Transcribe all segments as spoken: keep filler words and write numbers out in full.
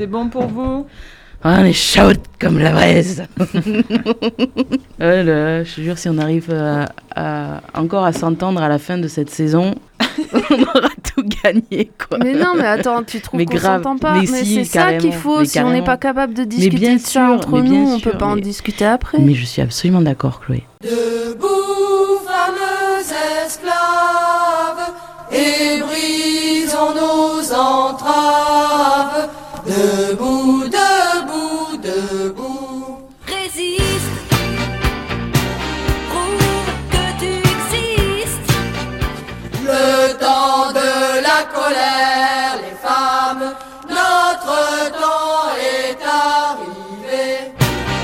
C'est bon pour vous? Ah, on est chaude comme la braise. Oh là, je te jure, si on arrive à, à, encore à s'entendre à la fin de cette saison, on aura tout gagné, quoi. Mais non, mais attends, tu trouves mais qu'on grave, s'entend pas? Mais, mais si, c'est ça qu'il faut. Mais si carrément. On n'est pas capable de discuter bien de ça sûr, entre nous, on sûr, peut pas mais... en discuter après. Mais je suis absolument d'accord, Chloé. Debout, fameux esclaves, et brisons nos entraves. Debout, debout, debout. Résiste, prouve que tu existes. Le temps de la colère, les femmes, notre temps est arrivé.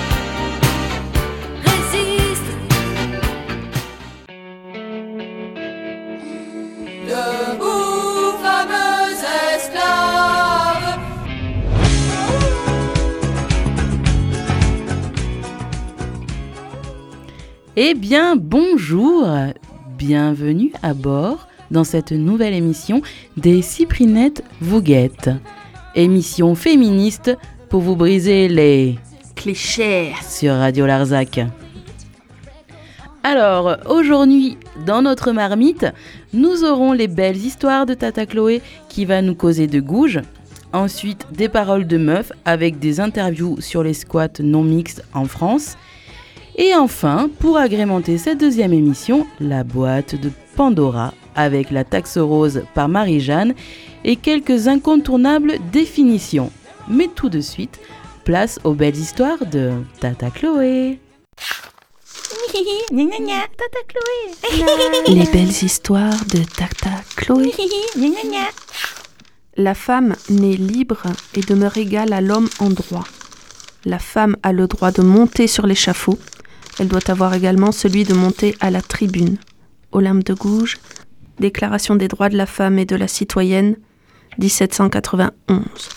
Résiste, debout, fameux esclaves. Eh bien, bonjour, bienvenue à bord dans cette nouvelle émission des Cyprinettes vous guettent. Émission féministe pour vous briser les clichés sur Radio Larzac. Alors, aujourd'hui, dans notre marmite, nous aurons les belles histoires de Tata Chloé qui va nous causer de gouges. Ensuite, des paroles de meufs avec des interviews sur les squats non mixtes en France. Et enfin, pour agrémenter cette deuxième émission, la boîte de Pandora avec la taxe rose par Marie-Jeanne et quelques incontournables définitions. Mais tout de suite, place aux belles histoires de Tata Chloé. Tata Chloé. Les belles histoires de Tata Chloé. La femme naît libre et demeure égale à l'homme en droit. La femme a le droit de monter sur l'échafaud. Elle doit avoir également celui de monter à la tribune. Olympe de Gouges, Déclaration des droits de la femme et de la citoyenne, dix-sept cent quatre-vingt-onze.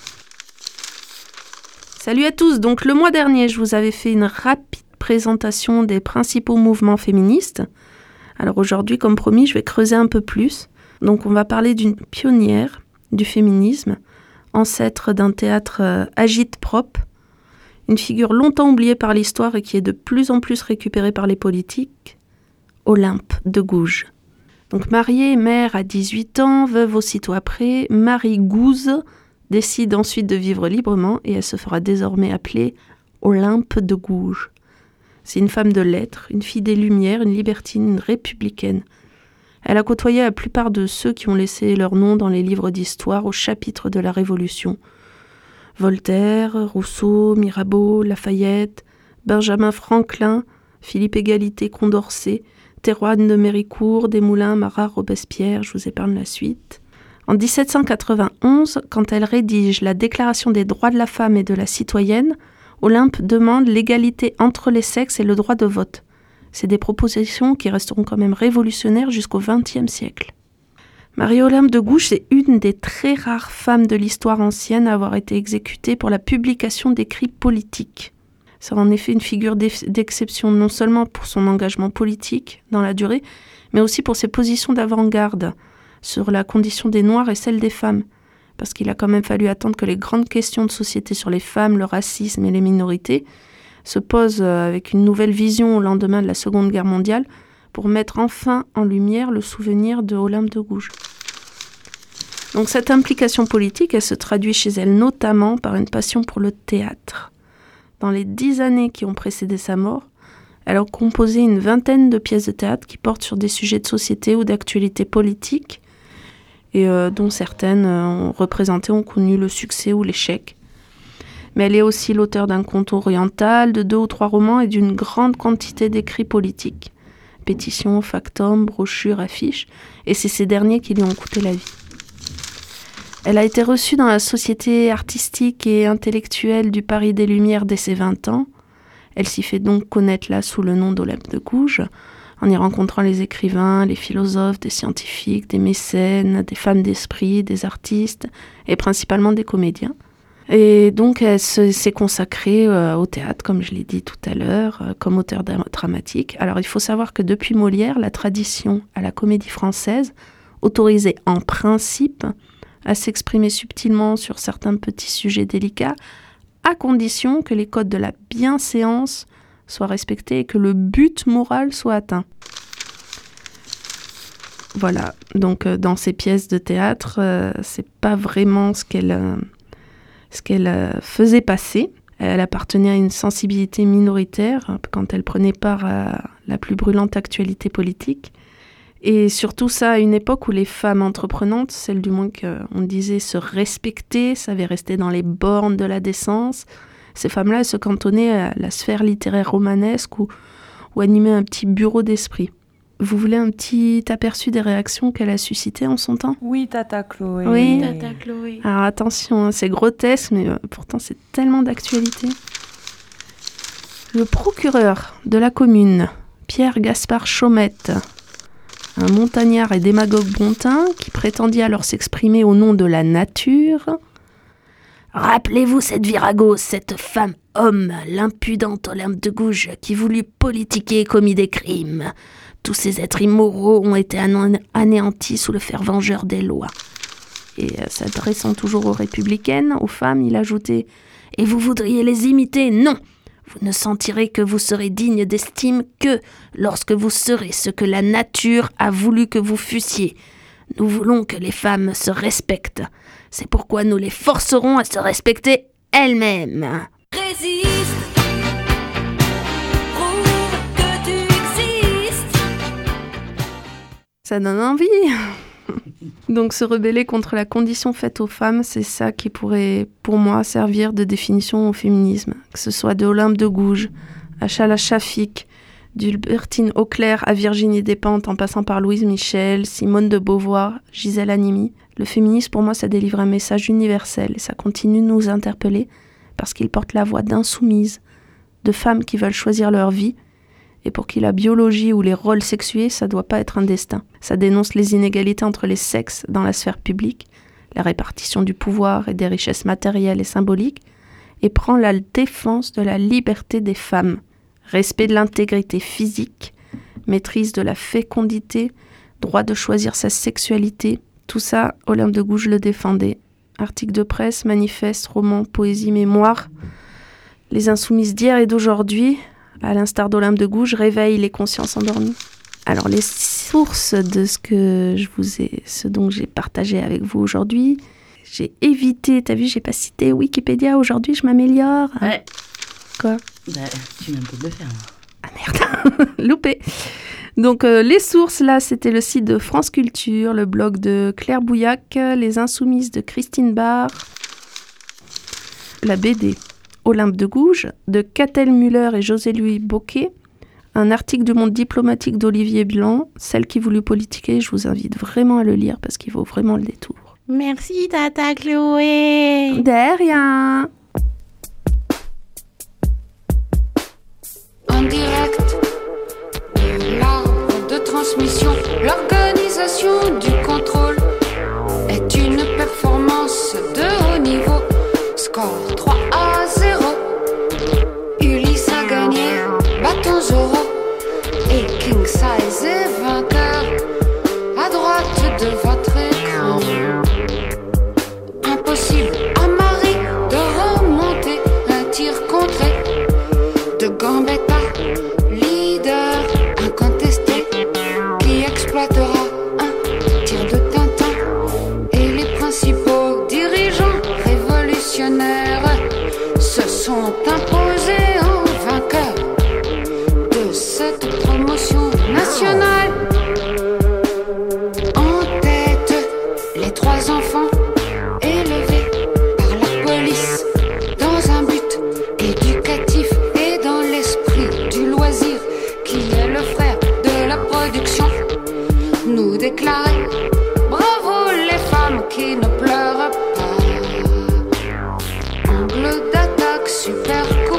Salut à tous, donc le mois dernier, je vous avais fait une rapide présentation des principaux mouvements féministes. Alors aujourd'hui, comme promis, je vais creuser un peu plus. Donc on va parler d'une pionnière du féminisme, ancêtre d'un théâtre euh, agite-prop, une figure longtemps oubliée par l'histoire et qui est de plus en plus récupérée par les politiques, Olympe de Gouges. Donc mariée, mère à dix-huit ans, veuve aussitôt après, Marie Gouze décide ensuite de vivre librement et elle se fera désormais appeler Olympe de Gouges. C'est une femme de lettres, une fille des Lumières, une libertine, une républicaine. Elle a côtoyé la plupart de ceux qui ont laissé leur nom dans les livres d'histoire au chapitre de la Révolution. Voltaire, Rousseau, Mirabeau, Lafayette, Benjamin Franklin, Philippe Égalité, Condorcet, Théroigne de Méricourt, Desmoulins, Marat, Robespierre, je vous épargne la suite. En dix-sept cent quatre-vingt-onze, quand elle rédige la Déclaration des droits de la femme et de la citoyenne, Olympe demande l'égalité entre les sexes et le droit de vote. C'est des propositions qui resteront quand même révolutionnaires jusqu'au vingtième siècle. Marie-Olympe de Gouges est une des très rares femmes de l'histoire ancienne à avoir été exécutée pour la publication d'écrits politiques. C'est en effet une figure d'exception non seulement pour son engagement politique dans la durée, mais aussi pour ses positions d'avant-garde sur la condition des Noirs et celle des femmes. Parce qu'il a quand même fallu attendre que les grandes questions de société sur les femmes, le racisme et les minorités se posent avec une nouvelle vision au lendemain de la Seconde Guerre mondiale pour mettre enfin en lumière le souvenir de Olympe de Gouges. Donc cette implication politique, elle se traduit chez elle notamment par une passion pour le théâtre. Dans les dix années qui ont précédé sa mort, elle a composé une vingtaine de pièces de théâtre qui portent sur des sujets de société ou d'actualité politique, et euh, dont certaines euh, ont représenté, ont connu le succès ou l'échec. Mais elle est aussi l'auteur d'un conte oriental, de deux ou trois romans et d'une grande quantité d'écrits politiques. Pétitions, factums, brochures, affiches, et c'est ces derniers qui lui ont coûté la vie. Elle a été reçue dans la société artistique et intellectuelle du Paris des Lumières dès ses vingt ans. Elle s'y fait donc connaître là sous le nom d'Olympe de Gouges, en y rencontrant les écrivains, les philosophes, des scientifiques, des mécènes, des femmes d'esprit, des artistes et principalement des comédiens. Et donc elle se, s'est consacrée euh, au théâtre, comme je l'ai dit tout à l'heure, euh, comme auteure dramatique. Alors il faut savoir que depuis Molière, la tradition à la comédie française autorisait en principe à s'exprimer subtilement sur certains petits sujets délicats, à condition que les codes de la bienséance soient respectés et que le but moral soit atteint. Voilà, donc euh, dans ces pièces de théâtre, euh, c'est pas vraiment ce qu'elle, euh, ce qu'elle euh, faisait passer. Elle appartenait à une sensibilité minoritaire quand elle prenait part à la plus brûlante actualité politique. Et surtout ça, à une époque où les femmes entreprenantes, celles du moins qu'on disait se respecter, savaient rester dans les bornes de la décence, ces femmes-là, elles se cantonnaient à la sphère littéraire romanesque ou, ou animaient un petit bureau d'esprit. Vous voulez un petit aperçu des réactions qu'elle a suscitées en son temps ? Oui, Tata Chloé. Oui. Tata Chloé. Alors attention, hein, c'est grotesque, mais euh, pourtant c'est tellement d'actualité. Le procureur de la commune, Pierre Gaspard Chaumette, un montagnard et démagogue bontin qui prétendit alors s'exprimer au nom de la nature. « Rappelez-vous cette Viragos, cette femme homme, l'impudente Olympe de Gouges, qui voulut politiquer et commis des crimes. Tous ces êtres immoraux ont été ané- anéantis sous le fer vengeur des lois. » Et euh, s'adressant toujours aux républicaines, aux femmes, il ajoutait « Et vous voudriez les imiter ? Non ! Vous ne sentirez que vous serez digne d'estime que lorsque vous serez ce que la nature a voulu que vous fussiez. Nous voulons que les femmes se respectent. C'est pourquoi nous les forcerons à se respecter elles-mêmes. » Résiste, prouve que tu existes. Ça donne envie. Donc se rebeller contre la condition faite aux femmes, c'est ça qui pourrait, pour moi, servir de définition au féminisme. Que ce soit de Olympe de Gouges à Chala Chafik, d'Hubertine Auclair à Virginie Despentes, en passant par Louise Michel, Simone de Beauvoir, Gisèle Halimi. Le féminisme, pour moi, ça délivre un message universel et ça continue de nous interpeller parce qu'il porte la voix d'insoumises, de femmes qui veulent choisir leur vie et pour qui la biologie ou les rôles sexués, ça doit pas être un destin. Ça dénonce les inégalités entre les sexes dans la sphère publique, la répartition du pouvoir et des richesses matérielles et symboliques, et prend la défense de la liberté des femmes, respect de l'intégrité physique, maîtrise de la fécondité, droit de choisir sa sexualité. Tout ça, Olympe de Gouges le défendait. Articles de presse, manifestes, romans, poésie, mémoire. Les insoumises d'hier et d'aujourd'hui, à l'instar d'Olympe de Gouges, réveillent les consciences endormies. Alors les sources de ce que je vous ai, ce dont j'ai partagé avec vous aujourd'hui, j'ai évité, t'as vu, j'ai pas cité Wikipédia aujourd'hui, je m'améliore. Ouais. Quoi ? Bah, tu viens de le faire. Ah merde, loupé. Donc euh, les sources, là, c'était le site de France Culture, le blog de Claire Bouillac, Les Insoumises de Christine Barr, la B D Olympe de Gouges de Catel Muller et José-Louis Bocquet, un article du Monde diplomatique d'Olivier Blanc, Celle qui voulut politiquer. Je vous invite vraiment à le lire parce qu'il vaut vraiment le détour. Merci, Tata Chloé. De rien. En direct de l'arbre de transmission, l'organisation du contrôle est une performance de haut niveau. Score trois à zéro. Ulysse a gagné, bâton Zoro. Et King Size est vainqueur. À droite de votre écran. Impossible à Marie de remonter un tir contré de Gambetta, leader incontesté, qui exploitera un tir de Tintin. Et les principaux dirigeants révolutionnaires se sont imposés en vainqueurs de cette promotion nationale. En tête, les trois enfants élevés par la police dans un but éducatif et dans l'esprit du loisir qui est le frère de la production, nous déclarer bravo les femmes qui ne pleurent pas. Angle d'attaque super court.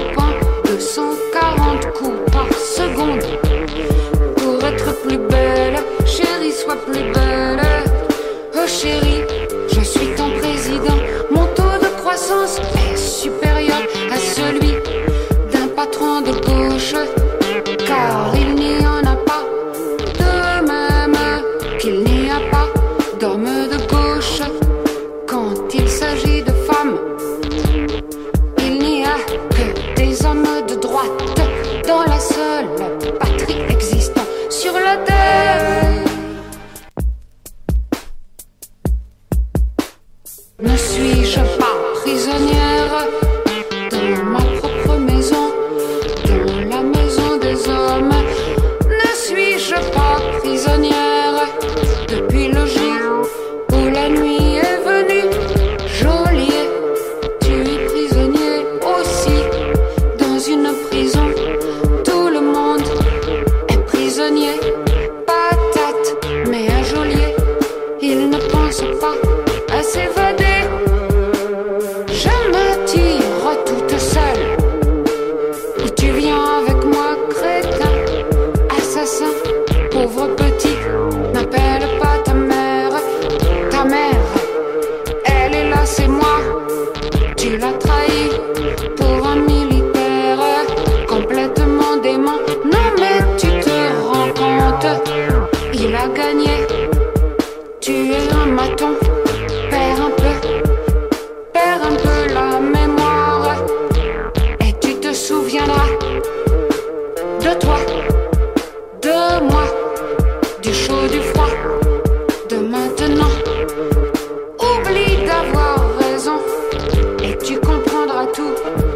prisonnière dans ma propre maison, dans la maison des hommes. Ne suis-je pas prisonnière depuis le jour où la nuit est venue? Geôlier, tu es prisonnier aussi dans une prison. Tout le monde est prisonnier. Patate, mais un geôlier, il ne pense pas à s'évader. Je me tire toute seule. Ou tu viens avec moi, crétin, assassin, pauvre petit. N'appelle pas ta mère. Ta mère, elle est là, c'est moi. Tu l'as trahi pour un militaire complètement dément. Non mais tu te rends compte, il a gagné. Tu es un maton, perds un peu, perds un peu la mémoire. Et tu te souviendras de toi, de moi, du chaud, du froid, de maintenant. Oublie d'avoir raison et tu comprendras tout.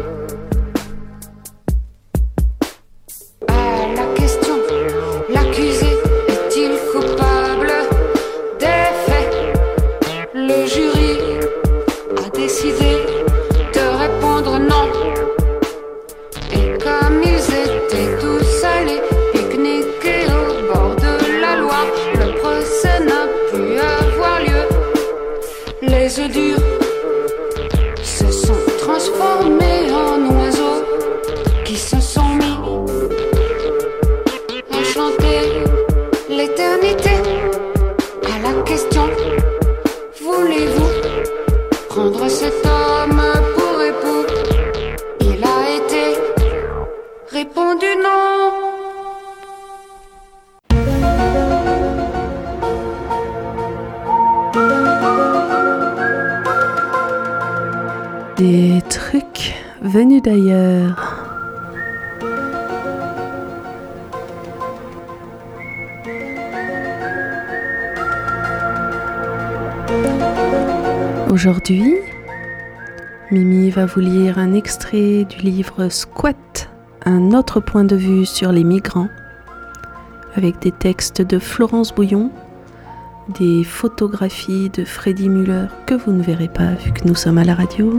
À la question, l'accusé est-il coupable des faits? Le jury a décidé de répondre non. Et comme ils étaient tous allés pique-niquer au bord de la Loire, le procès n'a pu avoir lieu. Les œufs durs se sont transformés en oiseaux qui se sont mis à chanter l'éternité. À la question, voulez-vous prendre cet homme pour époux? Il a été répondu non. Des trucs venus d'ailleurs. Aujourd'hui, Mimi va vous lire un extrait du livre Squat, un autre point de vue sur les migrants, avec des textes de Florence Bouillon, des photographies de Freddy Muller que vous ne verrez pas vu que nous sommes à la radio.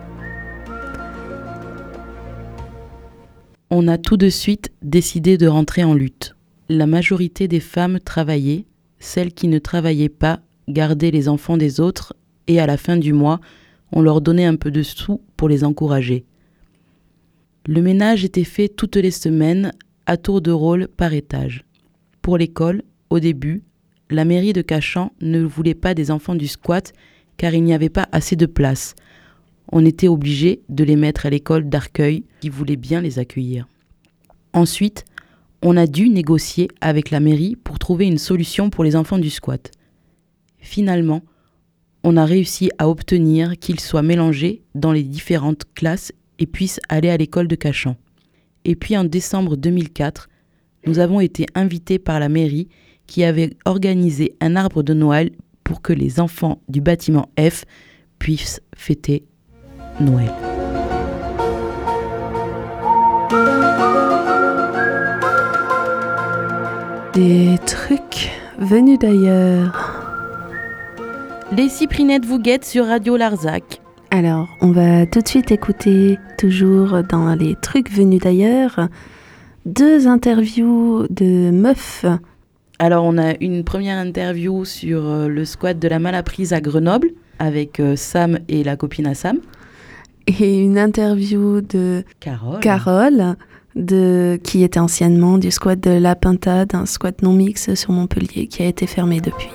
On a tout de suite décidé de rentrer en lutte. La majorité des femmes travaillaient, celles qui ne travaillaient pas gardaient les enfants des autres et à la fin du mois, on leur donnait un peu de sous pour les encourager. Le ménage était fait toutes les semaines, à tour de rôle par étage. Pour l'école, au début, la mairie de Cachan ne voulait pas des enfants du squat car il n'y avait pas assez de place. On était obligé de les mettre à l'école d'Arcueil qui voulait bien les accueillir. Ensuite, on a dû négocier avec la mairie pour trouver une solution pour les enfants du squat. Finalement, on a réussi à obtenir qu'ils soient mélangés dans les différentes classes et puissent aller à l'école de Cachan. Et puis en décembre deux mille quatre, nous avons été invités par la mairie qui avait organisé un arbre de Noël pour que les enfants du bâtiment F puissent fêter Noël. Des trucs venus d'ailleurs. Les cyprinettes vous guettent sur Radio Larzac. Alors, on va tout de suite écouter, toujours dans les trucs venus d'ailleurs, deux interviews de meufs. Alors, on a une première interview sur euh, le squat de la Malapprise à Grenoble, avec euh, Sam et la copine à Sam. Et une interview de Carole. Carole, de, qui était anciennement du squat de La Pintade, un squat non mixte sur Montpellier, qui a été fermé depuis.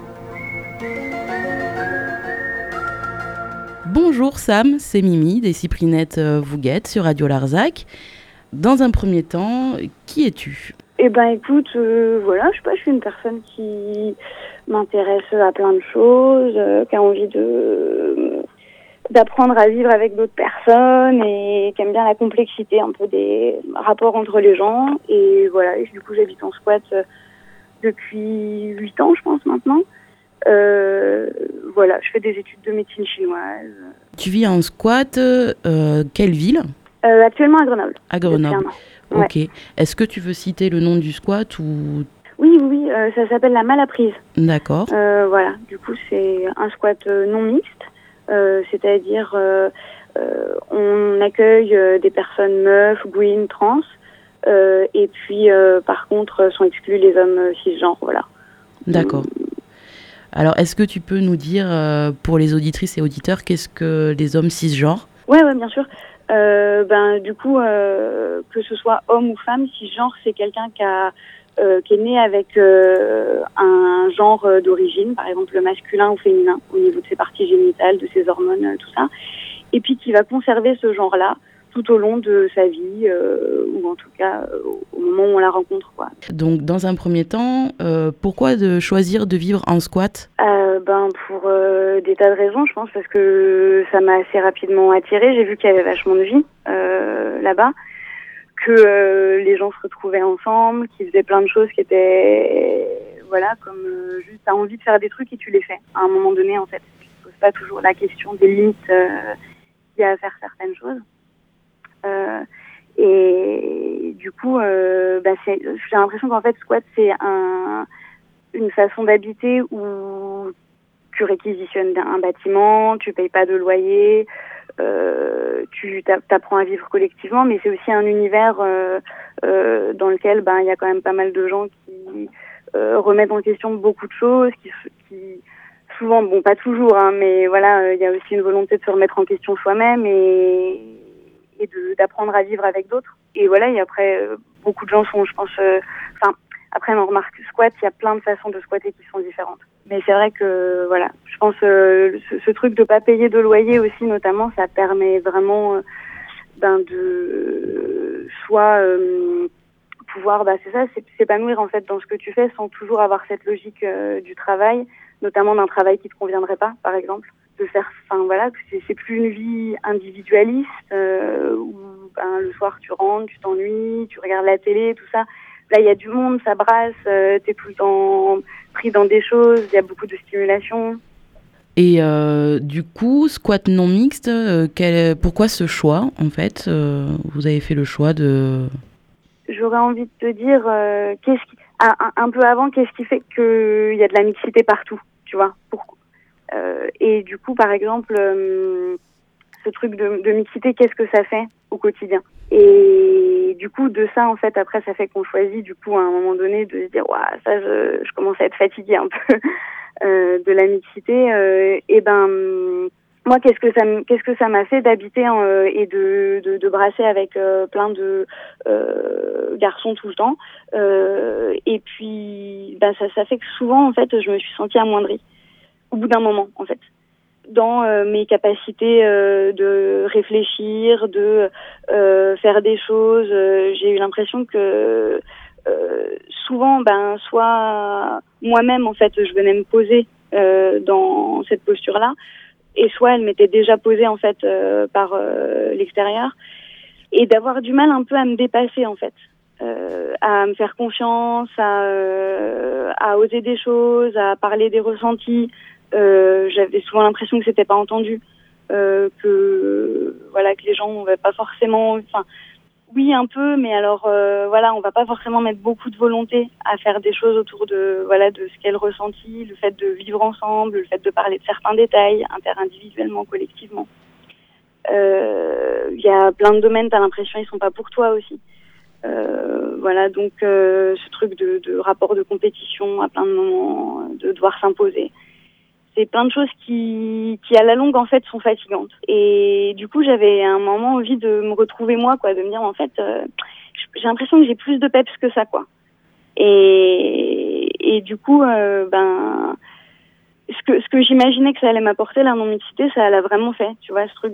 Bonjour Sam, c'est Mimi des Cyprinettes euh, vous guettent sur Radio Larzac. Dans un premier temps, qui es-tu ? Eh ben écoute, euh, voilà, je sais pas, je suis une personne qui m'intéresse à plein de choses, euh, qui a envie de d'apprendre à vivre avec d'autres personnes et qui aime bien la complexité un peu des rapports entre les gens. Et voilà, et du coup j'habite en squat euh, depuis huit ans, je pense maintenant. Euh, voilà, je fais des études de médecine chinoise. Tu vis en squat, euh, quelle ville? Euh, actuellement à Grenoble. À depuis Grenoble. un an. Ouais. Ok. Est-ce que tu veux citer le nom du squat ou... Oui, oui, euh, ça s'appelle la Malapprise. D'accord. Euh, voilà, du coup, c'est un squat euh, non mixte, euh, c'est-à-dire euh, euh, on accueille euh, des personnes meufs, gouines, trans, euh, et puis euh, par contre sont exclus les hommes euh, cisgenres, voilà. D'accord. Alors, est-ce que tu peux nous dire, euh, pour les auditrices et auditeurs, qu'est-ce que les hommes cisgenres? Ouais, ouais, bien sûr. Euh, ben, du coup, euh, que ce soit homme ou femme, cisgenre, c'est quelqu'un qui a Euh, qui est né avec euh, un genre euh, d'origine, par exemple le masculin ou féminin, au niveau de ses parties génitales, de ses hormones, euh, tout ça, et puis qui va conserver ce genre-là tout au long de sa vie, euh, ou en tout cas euh, au moment où on la rencontre, quoi. Donc, dans un premier temps, euh, pourquoi de choisir de vivre en squat? Euh, ben pour euh, des tas de raisons, je pense, parce que ça m'a assez rapidement attirée. J'ai vu qu'il y avait vachement de vie euh, là-bas, que euh, les gens se retrouvaient ensemble, qu'ils faisaient plein de choses qui étaient, voilà, comme euh, juste t'as envie de faire des trucs et tu les fais. À un moment donné, en fait, tu te poses pas toujours la question des limites euh, qu'il y a à faire certaines choses. Euh, et du coup, euh, bah c'est, j'ai l'impression qu'en fait, squat, c'est un, une façon d'habiter où tu réquisitionnes un bâtiment, tu payes pas de loyer, euh, tu t'apprends à vivre collectivement, mais c'est aussi un univers euh, euh, dans lequel ben il y a quand même pas mal de gens qui euh, remettent en question beaucoup de choses, qui, qui souvent, bon pas toujours, hein, mais voilà, il y a aussi une volonté de se remettre en question soi-même et, et de, d'apprendre à vivre avec d'autres. Et voilà, et après beaucoup de gens sont, je pense, enfin. Euh, Après, on remarque squat, il y a plein de façons de squatter qui sont différentes. Mais c'est vrai que, voilà, je pense euh, ce, ce truc de pas payer de loyer aussi, notamment, ça permet vraiment euh, ben, de euh, soit euh, pouvoir, bah, c'est ça, c'est, s'épanouir en fait dans ce que tu fais sans toujours avoir cette logique euh, du travail, notamment d'un travail qui te conviendrait pas, par exemple. De faire, enfin voilà, c'est, c'est plus une vie individualiste euh, où ben, le soir tu rentres, tu t'ennuies, tu regardes la télé, tout ça. Là, il y a du monde, ça brasse, euh, t'es tout le temps pris dans des choses, il y a beaucoup de stimulation. Et euh, du coup, squat non mixte, euh, quel, pourquoi ce choix, en fait euh, vous avez fait le choix de... J'aurais envie de te dire, euh, qu'est-ce qui, ah, un, un peu avant, qu'est-ce qui fait qu'il y a de la mixité partout, tu vois, pourquoi euh, et du coup, par exemple, euh, ce truc de, de mixité, qu'est-ce que ça fait au quotidien? Et du coup, de ça, en fait, après, ça fait qu'on choisit, du coup, à un moment donné, de se dire, waouh, ça, je, je commence à être fatiguée un peu euh, de la mixité. Euh, et ben, moi, qu'est-ce que ça, qu'est-ce que ça m'a fait d'habiter hein, et de, de, de brasser avec euh, plein de euh, garçons tout le temps. Euh, et puis, ben, ça, ça fait que souvent, en fait, je me suis sentie amoindrie au bout d'un moment, en fait. Dans euh, mes capacités euh, de réfléchir, de euh, faire des choses. Euh, j'ai eu l'impression que euh, souvent, ben, soit moi-même, en fait, je venais me poser euh, dans cette posture-là, et soit elle m'était déjà posée, en fait, euh, par euh, l'extérieur, et d'avoir du mal un peu à me dépasser, en fait. Euh, à me faire confiance, à, euh, à oser des choses, à parler des ressentis. Euh, j'avais souvent l'impression que c'était pas entendu, euh, que voilà que les gens on va pas forcément, enfin oui un peu, mais alors euh, voilà on va pas forcément mettre beaucoup de volonté à faire des choses autour de voilà de ce qu'elle ressentit, le fait de vivre ensemble, le fait de parler de certains détails interindividuellement, collectivement. Il euh, y a plein de domaines, t'as l'impression ils sont pas pour toi aussi. Euh, voilà donc euh, ce truc de, de rapport de compétition à plein de moments, de devoir s'imposer. C'est plein de choses qui, qui à la longue en fait sont fatigantes. Et du coup j'avais à un moment envie de me retrouver moi, quoi, de me dire en fait euh, j'ai l'impression que j'ai plus de peps que ça, quoi. Et, et du coup euh, ben ce que ce que j'imaginais que ça allait m'apporter la non-mixité, ça l'a vraiment fait. Tu vois ce truc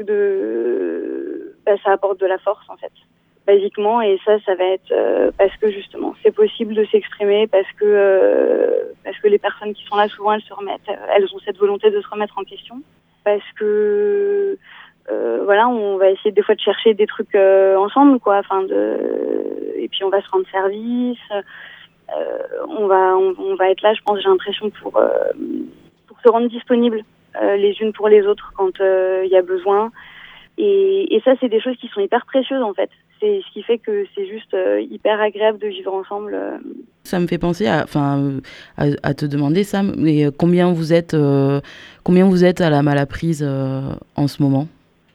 de ben, ça apporte de la force en fait. Basiquement, et ça, ça va être euh, parce que justement, c'est possible de s'exprimer, parce que euh, parce que les personnes qui sont là souvent, elles se remettent, elles ont cette volonté de se remettre en question, parce que euh, voilà, on va essayer des fois de chercher des trucs euh, ensemble, quoi, enfin de, et puis on va se rendre service, euh, on va on, on va être là, je pense, j'ai l'impression pour euh, pour se rendre disponible euh, les unes pour les autres quand il euh, y a besoin. Et, et ça, c'est des choses qui sont hyper précieuses en fait. C'est ce qui fait que c'est juste euh, hyper agréable de vivre ensemble. Euh. Ça me fait penser à, enfin, à, à te demander, Sam, mais combien vous êtes, euh, combien vous êtes à la Malaprise euh, en ce moment?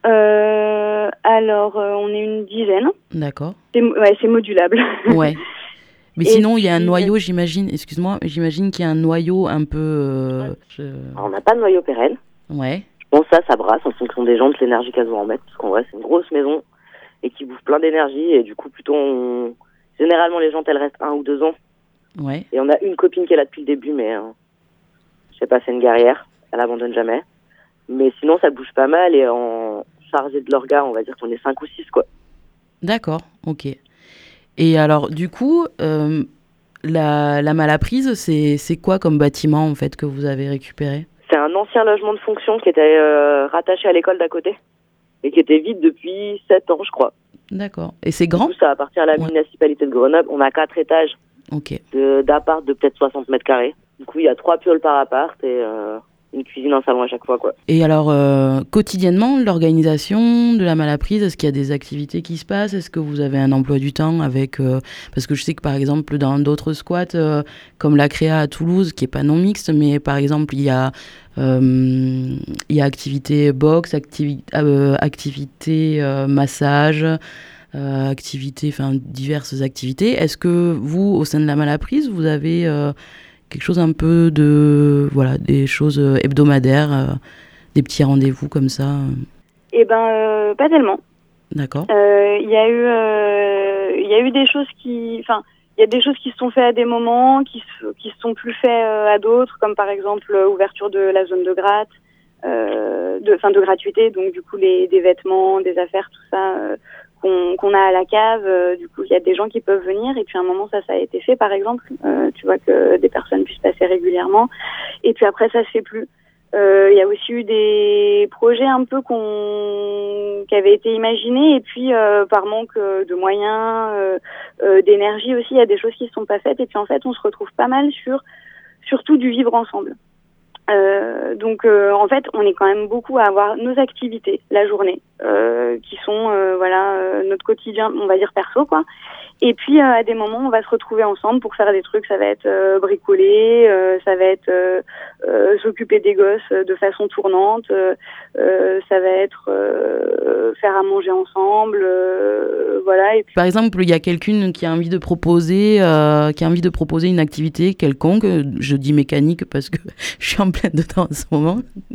euh, Alors, euh, on est une dizaine. D'accord. C'est, ouais, c'est modulable. Ouais. Mais Et sinon, il y a un puis- noyau, j'imagine. Excuse-moi, j'imagine qu'il y a un noyau un peu. euh, je- Alors, on n'a pas de noyau pérenne. Ouais. Bon, ça, ça brasse en fonction des gens, de l'énergie qu'elles vont en mettre, parce qu'en vrai, c'est une grosse maison et qui bouffe plein d'énergie, et du coup, plutôt, on... généralement, les gens, elles restent un ou deux ans, Ouais. et on a une copine qui est là depuis le début, mais euh, je sais pas, c'est une guerrière, elle abandonne jamais. Mais sinon, ça bouge pas mal, et en chargé de l'orga, on va dire qu'on est cinq ou six, quoi. D'accord. Ok. Et alors, du coup, euh, la, la Malaprise, c'est c'est quoi comme bâtiment en fait que vous avez récupéré? C'est un ancien logement de fonction qui était euh, rattaché à l'école d'à côté, et qui était vide depuis sept ans, je crois. D'accord. Et c'est Du grand? coup, ça appartient à la Ouais. municipalité de Grenoble. On a quatre étages Ok. de, d'appart de peut-être soixante mètres carrés. Du coup, il y a trois pioles par appart et euh, une cuisine, un salon à chaque fois, quoi. Et alors, euh, quotidiennement, l'organisation de la Malaprise, est-ce qu'il y a des activités qui se passent? Est-ce que vous avez un emploi du temps avec... euh, parce que je sais que, par exemple, dans d'autres squats, euh, comme la Créa à Toulouse, qui est pas non mixte, mais par exemple, il y a, euh, il y a activité boxe, activi- euh, activité euh, massage, euh, activité, enfin, diverses activités. Est-ce que vous, au sein de la Malaprise, vous avez... euh, quelque chose un peu de, voilà, des choses euh, hebdomadaires, euh, des petits rendez-vous comme ça. euh. Eh ben, euh, pas tellement. D'accord. Euh, Il y a eu, euh, il y a eu des choses qui, enfin, il y a des choses qui se sont faites à des moments, qui se, qui se sont plus faites euh, à d'autres, comme par exemple euh, ouverture de la zone de gratte, euh, de, enfin, de gratuité, donc du coup les, des vêtements, des affaires, tout ça. Euh, qu'on qu'on a à la cave, euh, du coup il y a des gens qui peuvent venir, et puis à un moment ça ça a été fait par exemple, euh, tu vois, que des personnes puissent passer régulièrement, et puis après ça se fait plus. Euh, il y a aussi eu des projets un peu qu'on qui avaient été imaginés, et puis euh, par manque euh, de moyens, euh, euh, d'énergie aussi, il y a des choses qui se sont pas faites, et puis en fait on se retrouve pas mal sur surtout du vivre ensemble. Euh, donc euh, en fait on est quand même beaucoup à avoir nos activités la journée euh, qui sont euh, voilà euh, notre quotidien, on va dire perso, quoi, et puis euh, à des moments on va se retrouver ensemble pour faire des trucs. Ça va être euh, bricoler, euh, ça va être euh, euh, s'occuper des gosses de façon tournante, euh, euh, ça va être euh, faire à manger ensemble, euh, voilà. Et puis Par exemple, il y a quelqu'un qui a envie de proposer, euh, qui a envie de proposer une activité quelconque. Je dis mécanique parce que je suis en pleine dedans en ce moment.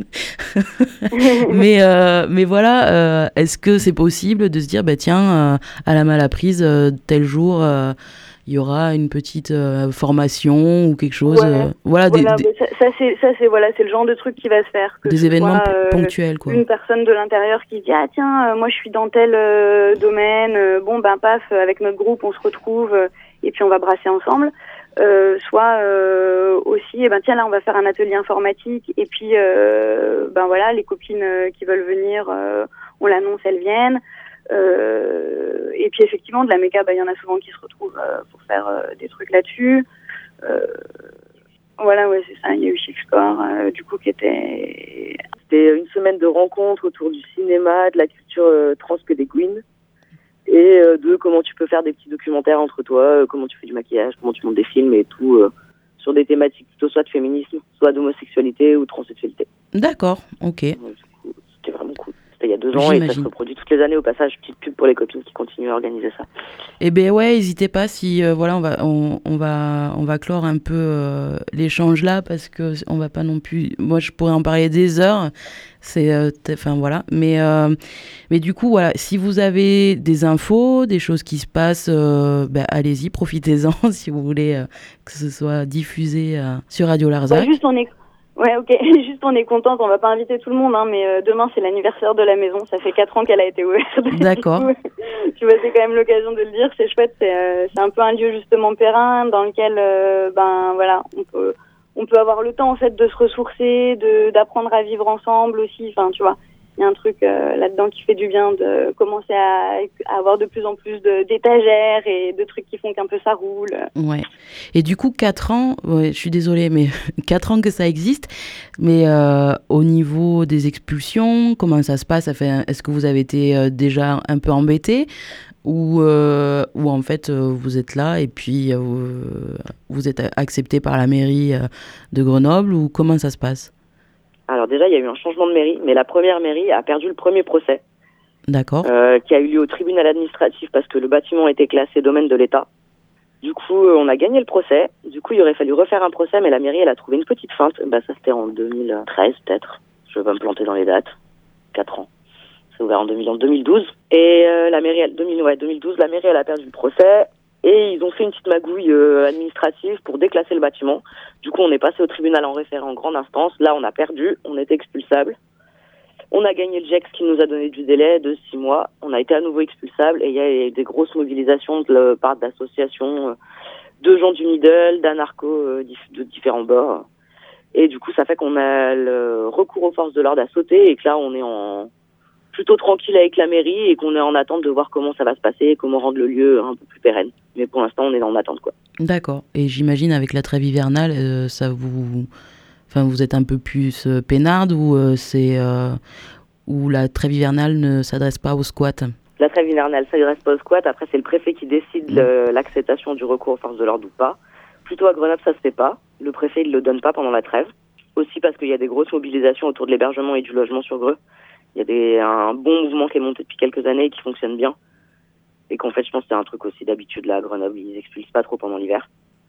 mais, euh, mais voilà, euh, est-ce que c'est possible de se dire, bah tiens, euh, à la Malaprise, euh, tel jour, euh, il y aura une petite euh, formation ou quelque chose. Ouais. euh, voilà, des, voilà, des- mais ça, ça c'est ça c'est voilà, c'est le genre de truc qui va se faire. Que des ce événements soit, euh, ponctuels, quoi. Une personne de l'intérieur qui dit ah tiens euh, moi je suis dans tel euh, domaine, euh, bon ben paf, avec notre groupe on se retrouve euh, et puis on va brasser ensemble. Euh, soit euh, aussi eh ben tiens là on va faire un atelier informatique, et puis euh, ben voilà, les copines euh, qui veulent venir, euh, on l'annonce, elles viennent. Euh, et puis effectivement de la méca, ben il y en a souvent qui se retrouvent euh, pour faire euh, des trucs là-dessus. Euh, voilà, ouais, c'est ça. Il y a eu Chic-Score, euh, du coup, qui était... C'était une semaine de rencontres autour du cinéma, de la culture euh, transpédéguine, et euh, de comment tu peux faire des petits documentaires entre toi, euh, comment tu fais du maquillage, comment tu montes des films et tout, euh, sur des thématiques plutôt soit de féminisme, soit d'homosexualité ou de transsexualité. D'accord, ok. Ouais, du coup, c'était vraiment cool. C'était il y a deux ans et ça se J'imagine. reproduit toutes les années au passage. Petite pub pour les copines qui continuent à organiser ça. Eh ben ouais, n'hésitez pas si euh, voilà, on va on, on va on va clore un peu euh, l'échange là, parce que on va pas non plus. Moi, je pourrais en parler des heures. C'est euh, t- enfin voilà, mais euh, mais du coup voilà, si vous avez des infos, des choses qui se passent, euh, ben, allez-y, profitez-en si vous voulez euh, que ce soit diffusé euh, sur Radio Larzac. Ouais, juste on est... Ouais, ok. Juste on est contente. On va pas inviter tout le monde, hein, mais euh, demain c'est l'anniversaire de la maison. Ça fait quatre ans qu'elle a été ouverte. D'accord. Du coup, tu vois, c'est quand même l'occasion de le dire. C'est chouette. C'est, euh, c'est un peu un lieu justement périn dans lequel, euh, ben voilà, on peut, on peut avoir le temps en fait de se ressourcer, de d'apprendre à vivre ensemble aussi. Enfin, tu vois. il y a un truc euh, là-dedans qui fait du bien de commencer à, à avoir de plus en plus de, d'étagères et de trucs qui font qu'un peu ça roule. Ouais. Et du coup, quatre ans, ouais, je suis désolée, mais quatre ans que ça existe, mais euh, au niveau des expulsions, comment ça se passe? Enfin, est-ce que vous avez été euh, déjà un peu embêtés ou, euh, ou en fait euh, vous êtes là et puis euh, vous êtes accepté par la mairie euh, de Grenoble ou comment ça se passe? Alors déjà, il y a eu un changement de mairie, mais la première mairie a perdu le premier procès. D'accord. Euh, qui a eu lieu au tribunal administratif parce que le bâtiment était classé domaine de l'État. Du coup, euh, on a gagné le procès. Du coup, il aurait fallu refaire un procès, mais la mairie, elle a trouvé une petite feinte. Bah, ça, c'était en deux mille treize, peut-être. Je vais pas me planter dans les dates. Quatre ans. C'est ouvert en deux mille, en deux mille douze. Et euh, la mairie, elle, deux mille, ouais, deux mille douze, la mairie, elle a perdu le procès. Et ils ont fait une petite magouille euh, administrative pour déclasser le bâtiment. Du coup, on est passé au tribunal en référé en grande instance. Là, on a perdu. On était expulsable. On a gagné le G E X qui nous a donné du délai de six mois. On a été à nouveau expulsable et il y a eu des grosses mobilisations de la part d'associations, euh, de gens du Middle, d'anarchos euh, de différents bords. Et du coup, ça fait qu'on a le recours aux forces de l'ordre à sauter et que là, on est en plutôt tranquille avec la mairie et qu'on est en attente de voir comment ça va se passer et comment rendre le lieu un peu plus pérenne. Mais pour l'instant, on est en attente, quoi. D'accord. Et j'imagine avec la trêve hivernale, euh, ça vous... Enfin, vous êtes un peu plus euh, peinarde ou euh, c'est euh, ou la trêve hivernale ne s'adresse pas aux squats? La trêve hivernale s'adresse pas aux squats. Après, c'est le préfet qui décide mmh. le, l'acceptation du recours aux forces de l'ordre ou pas. Plutôt à Grenoble, ça se fait pas. Le préfet, il le donne pas pendant la trêve. Aussi parce qu'il y a des grosses mobilisations autour de l'hébergement et du logement sur Greux. Il y a des, un bon mouvement qui est monté depuis quelques années et qui fonctionne bien. Et qu'en fait, je pense que c'est un truc aussi d'habitude là à Grenoble. Ils expulsent pas trop pendant l'hiver.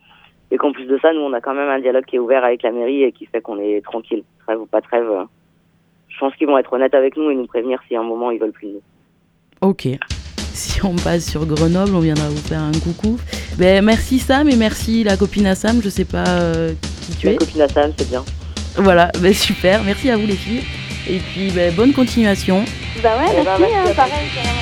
Et qu'en plus de ça, nous, on a quand même un dialogue qui est ouvert avec la mairie et qui fait qu'on est tranquille. Trêve ou pas trêve, euh, je pense qu'ils vont être honnêtes avec nous et nous prévenir si à un moment, ils veulent plus de nous. Ok. Si on passe sur Grenoble, on viendra vous faire un coucou. Ben, merci Sam et merci la copine à Sam. Je sais pas euh, qui tu la es. La copine à Sam, c'est bien. Voilà, ben, super. Merci à vous les filles. Et puis, ben, bonne continuation. Bah ouais, eh merci, ben, hein, pareil, carrément.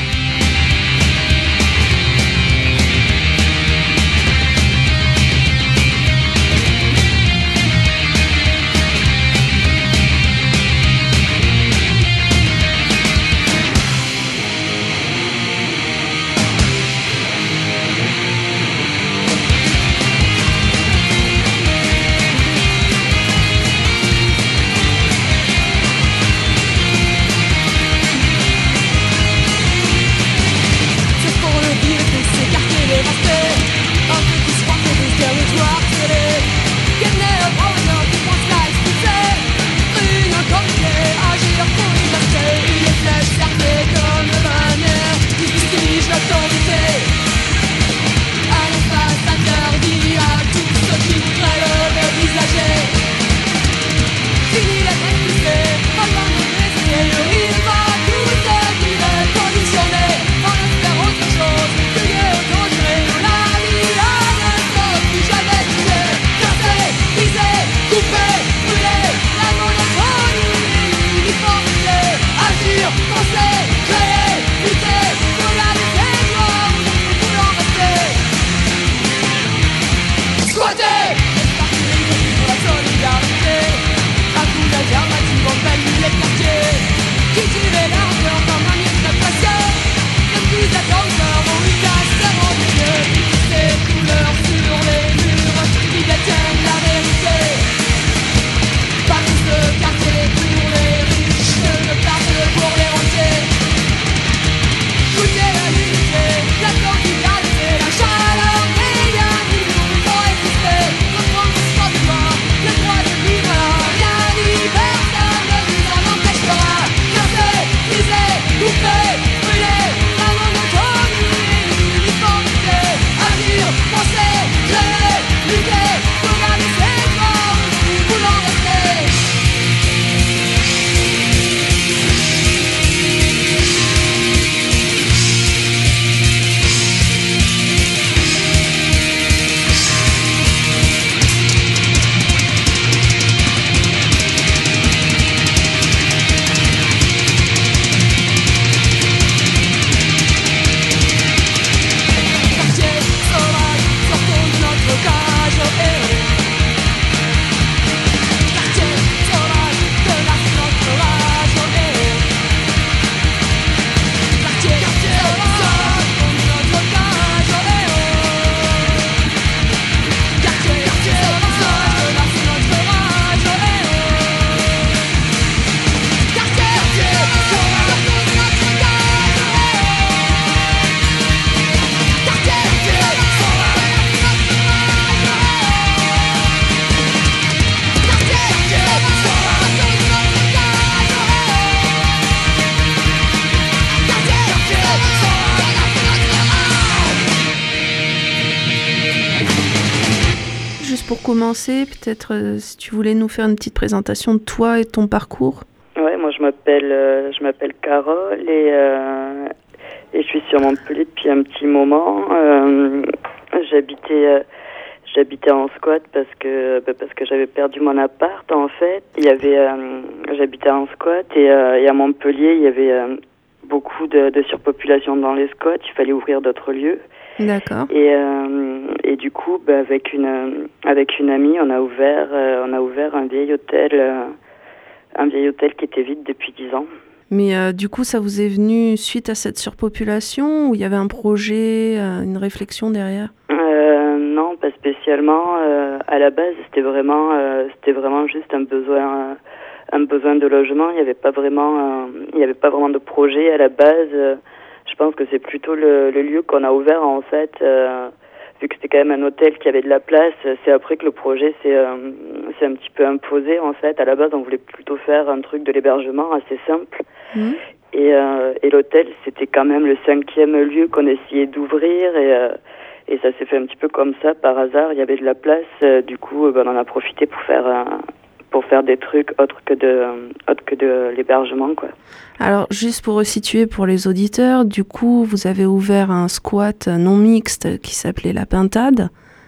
commencer, peut-être euh, si tu voulais nous faire une petite présentation de toi et de ton parcours. Ouais, moi je m'appelle euh, je m'appelle Carole et euh, et je suis sur Montpellier depuis un petit moment. Euh, j'habitais euh, j'habitais en squat parce que bah, parce que j'avais perdu mon appart en fait. Il y avait euh, j'habitais en squat et, euh, et à Montpellier il y avait euh, beaucoup de, de surpopulation dans les squats. Il fallait ouvrir d'autres lieux. D'accord. Et euh, et du coup bah, avec une avec une amie on a ouvert euh, on a ouvert un vieil hôtel euh, un vieil hôtel qui était vide depuis dix ans. Mais euh, du coup, ça vous est venu suite à cette surpopulation ou il y avait un projet, euh, une réflexion derrière ? euh, Non, pas spécialement. Euh, à la base, c'était vraiment, euh, c'était vraiment juste un besoin, euh, un besoin de logement. Il n'y avait pas vraiment, euh, il n'y avait pas vraiment de projet à la base. Euh, je pense que c'est plutôt le, le lieu qu'on a ouvert en fait. Euh, vu que c'était quand même un hôtel qui avait de la place, c'est après que le projet s'est, euh, s'est un petit peu imposé en fait. À la base, on voulait plutôt faire un truc de l'hébergement assez simple. Mmh. Et, euh, et l'hôtel, c'était quand même le cinquième lieu qu'on essayait d'ouvrir et, euh, et ça s'est fait un petit peu comme ça, par hasard. Il y avait de la place, euh, du coup, ben, on en a profité pour faire, euh, pour faire des trucs autres que de, euh, autres que de l'hébergement, quoi. Alors, juste pour resituer pour les auditeurs, du coup, vous avez ouvert un squat non mixte qui s'appelait La Pintade,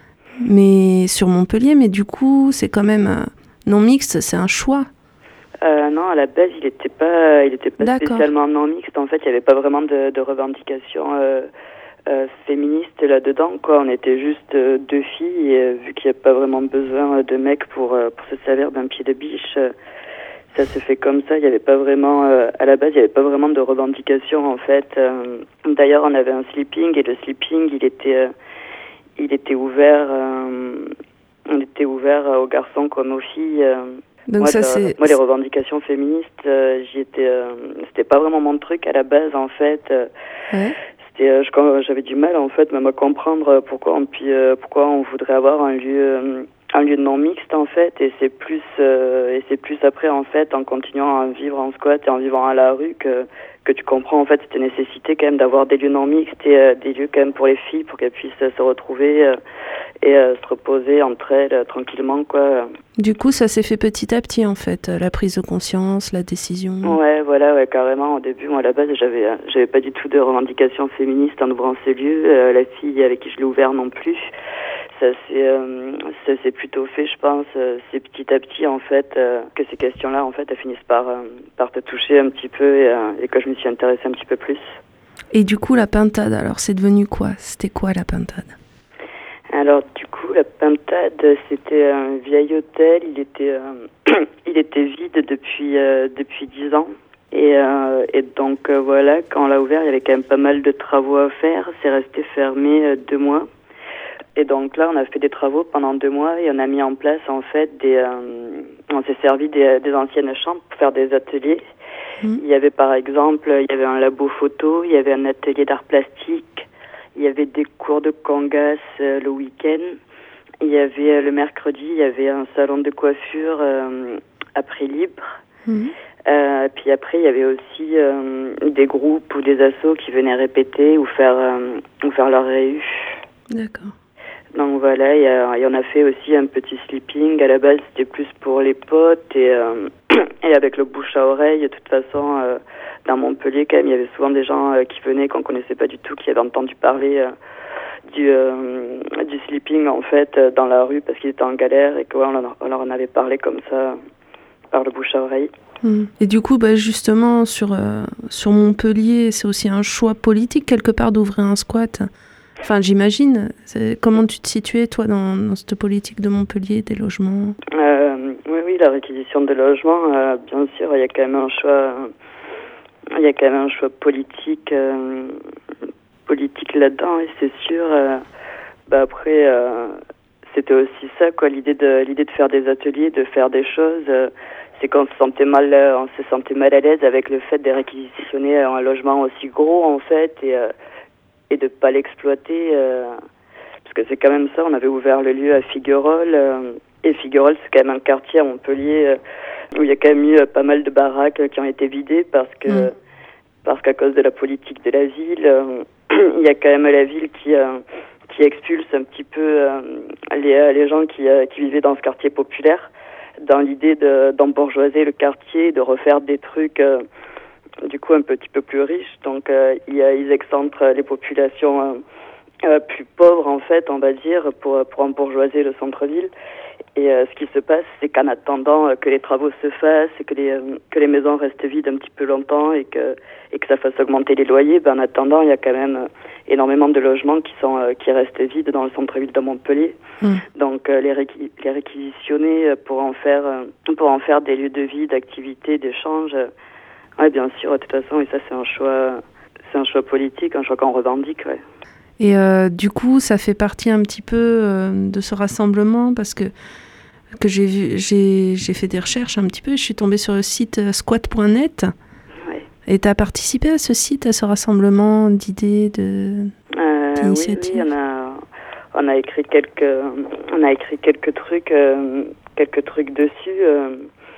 mais sur Montpellier, mais du coup, c'est quand même euh, non mixte, c'est un choix. Euh, non, à la base, il n'était pas, il était pas spécialement non mixte. En fait, il n'y avait pas vraiment de, de revendication euh, euh, féministe là-dedans, quoi. On était juste euh, deux filles, et euh, vu qu'il n'y a pas vraiment besoin de mecs pour euh, pour se servir d'un pied de biche, euh, ça se fait comme ça. Il n'y avait pas vraiment, euh, à la base, il n'y avait pas vraiment de revendication, en fait. Euh, d'ailleurs, on avait un sleeping, et le sleeping, il était, euh, il était ouvert, euh, il était ouvert aux garçons comme aux filles. Euh, Donc moi, ça, le, c'est... moi, les revendications féministes, euh, j'y étais, euh, c'était pas vraiment mon truc à la base, en fait. Euh, ouais. C'était, euh, je, j'avais du mal, en fait, même à comprendre pourquoi on, puis, euh, pourquoi on voudrait avoir un lieu, euh, un lieu non mixte, en fait. Et c'est plus, euh, et c'est plus après, en fait, en continuant à vivre en squat et en vivant à la rue que que tu comprends, en fait, cette nécessité quand même d'avoir des lieux non mixtes et euh, des lieux quand même pour les filles, pour qu'elles puissent euh, se retrouver euh, et euh, se reposer entre elles euh, tranquillement, quoi. Du coup, ça s'est fait petit à petit, en fait, la prise de conscience, la décision. Ouais, voilà, ouais, carrément. Au début, moi, à la base, j'avais, euh, j'avais pas du tout de revendication féministe en ouvrant ces lieux. Euh, la fille avec qui je l'ai ouvert non plus. Ça s'est, euh, ça s'est plutôt fait, je pense, euh, c'est petit à petit, en fait, euh, que ces questions-là, en fait, elles finissent par, euh, par te toucher un petit peu et, euh, et que je me suis intéressée un petit peu plus. Et du coup, la Pintade, alors, c'est devenu quoi ? C'était quoi, la Pintade ? Alors, du coup, la Pintade, c'était un vieil hôtel. Il était, euh, il était vide depuis, euh, depuis dix ans. Et, euh, et donc, euh, voilà, quand on l'a ouvert, il y avait quand même pas mal de travaux à faire. C'est resté fermé euh, deux mois. Et donc là, on a fait des travaux pendant deux mois et on a mis en place, en fait, des, euh, on s'est servi des, des anciennes chambres pour faire des ateliers. Mmh. Il y avait, par exemple, il y avait un labo photo, il y avait un atelier d'art plastique, il y avait des cours de congas euh, le week-end. Il y avait, euh, le mercredi, il y avait un salon de coiffure euh, à prix libre. Mmh. Euh, puis après, il y avait aussi euh, des groupes ou des assos qui venaient répéter ou faire, euh, ou faire leur réu. D'accord. Donc voilà, et, euh, et on a fait aussi un petit sleeping. À la base, c'était plus pour les potes et, euh, et avec le bouche à oreille. De toute façon, euh, dans Montpellier, quand même, il y avait souvent des gens euh, qui venaient, qu'on connaissait pas du tout, qui avaient entendu parler euh, du, euh, du sleeping, en fait, euh, dans la rue parce qu'ils étaient en galère et qu'on ouais, on leur en avait parlé comme ça, par le bouche à oreille. Mmh. Et du coup, bah, justement, sur, euh, sur Montpellier, c'est aussi un choix politique, quelque part, d'ouvrir un squat. Enfin, j'imagine. C'est... Comment tu te situais, toi, dans, dans cette politique de Montpellier, des logements ? euh, Oui, oui, la réquisition de logements, euh, bien sûr, il y a quand même un choix, il y a quand même un choix politique, euh, politique là-dedans, et c'est sûr. Euh, bah après, euh, c'était aussi ça, quoi, l'idée de l'idée de faire des ateliers, de faire des choses. Euh, c'est qu'on se sentait mal, on se sentait mal à l'aise avec le fait de réquisitionner un logement aussi gros, en fait, et euh, et de pas l'exploiter, euh, parce que c'est quand même ça. On avait ouvert le lieu à Figuerolles, euh, et Figuerolles, c'est quand même un quartier à Montpellier euh, où il y a quand même eu euh, pas mal de baraques euh, qui ont été vidées parce que mmh. parce qu'à cause de la politique de la ville, euh, il y a quand même la ville qui euh, qui expulse un petit peu euh, les, les gens qui, euh, qui vivaient dans ce quartier populaire, dans l'idée de, d'embourgeoiser le quartier, de refaire des trucs euh, du coup un petit peu plus riches. Donc euh, ils, ils excentrent les populations euh, euh, plus pauvres en fait, on va dire, pour, pour embourgeoiser le centre-ville. Et euh, ce qui se passe, c'est qu'en attendant euh, que les travaux se fassent et que les euh, que les maisons restent vides un petit peu longtemps et que et que ça fasse augmenter les loyers, ben en attendant, il y a quand même euh, énormément de logements qui sont euh, qui restent vides dans le centre-ville de Montpellier. Mmh. Donc euh, les réqui- les réquisitionner euh, pour en faire euh, pour en faire des lieux de vie, d'activité, d'échange. Euh, ouais, bien sûr, de toute façon, et ça c'est un choix c'est un choix politique, un choix qu'on revendique, ouais. Et euh, du coup, ça fait partie un petit peu euh, de ce rassemblement parce que que j'ai vu, j'ai, j'ai fait des recherches un petit peu. Je suis tombée sur le site euh, squat point net. Ouais. Et tu as participé à ce site, à ce rassemblement d'idées, de, euh, d'initiatives. Oui, oui, on a, on a écrit quelques, on a écrit quelques trucs, euh, quelques trucs dessus. Euh,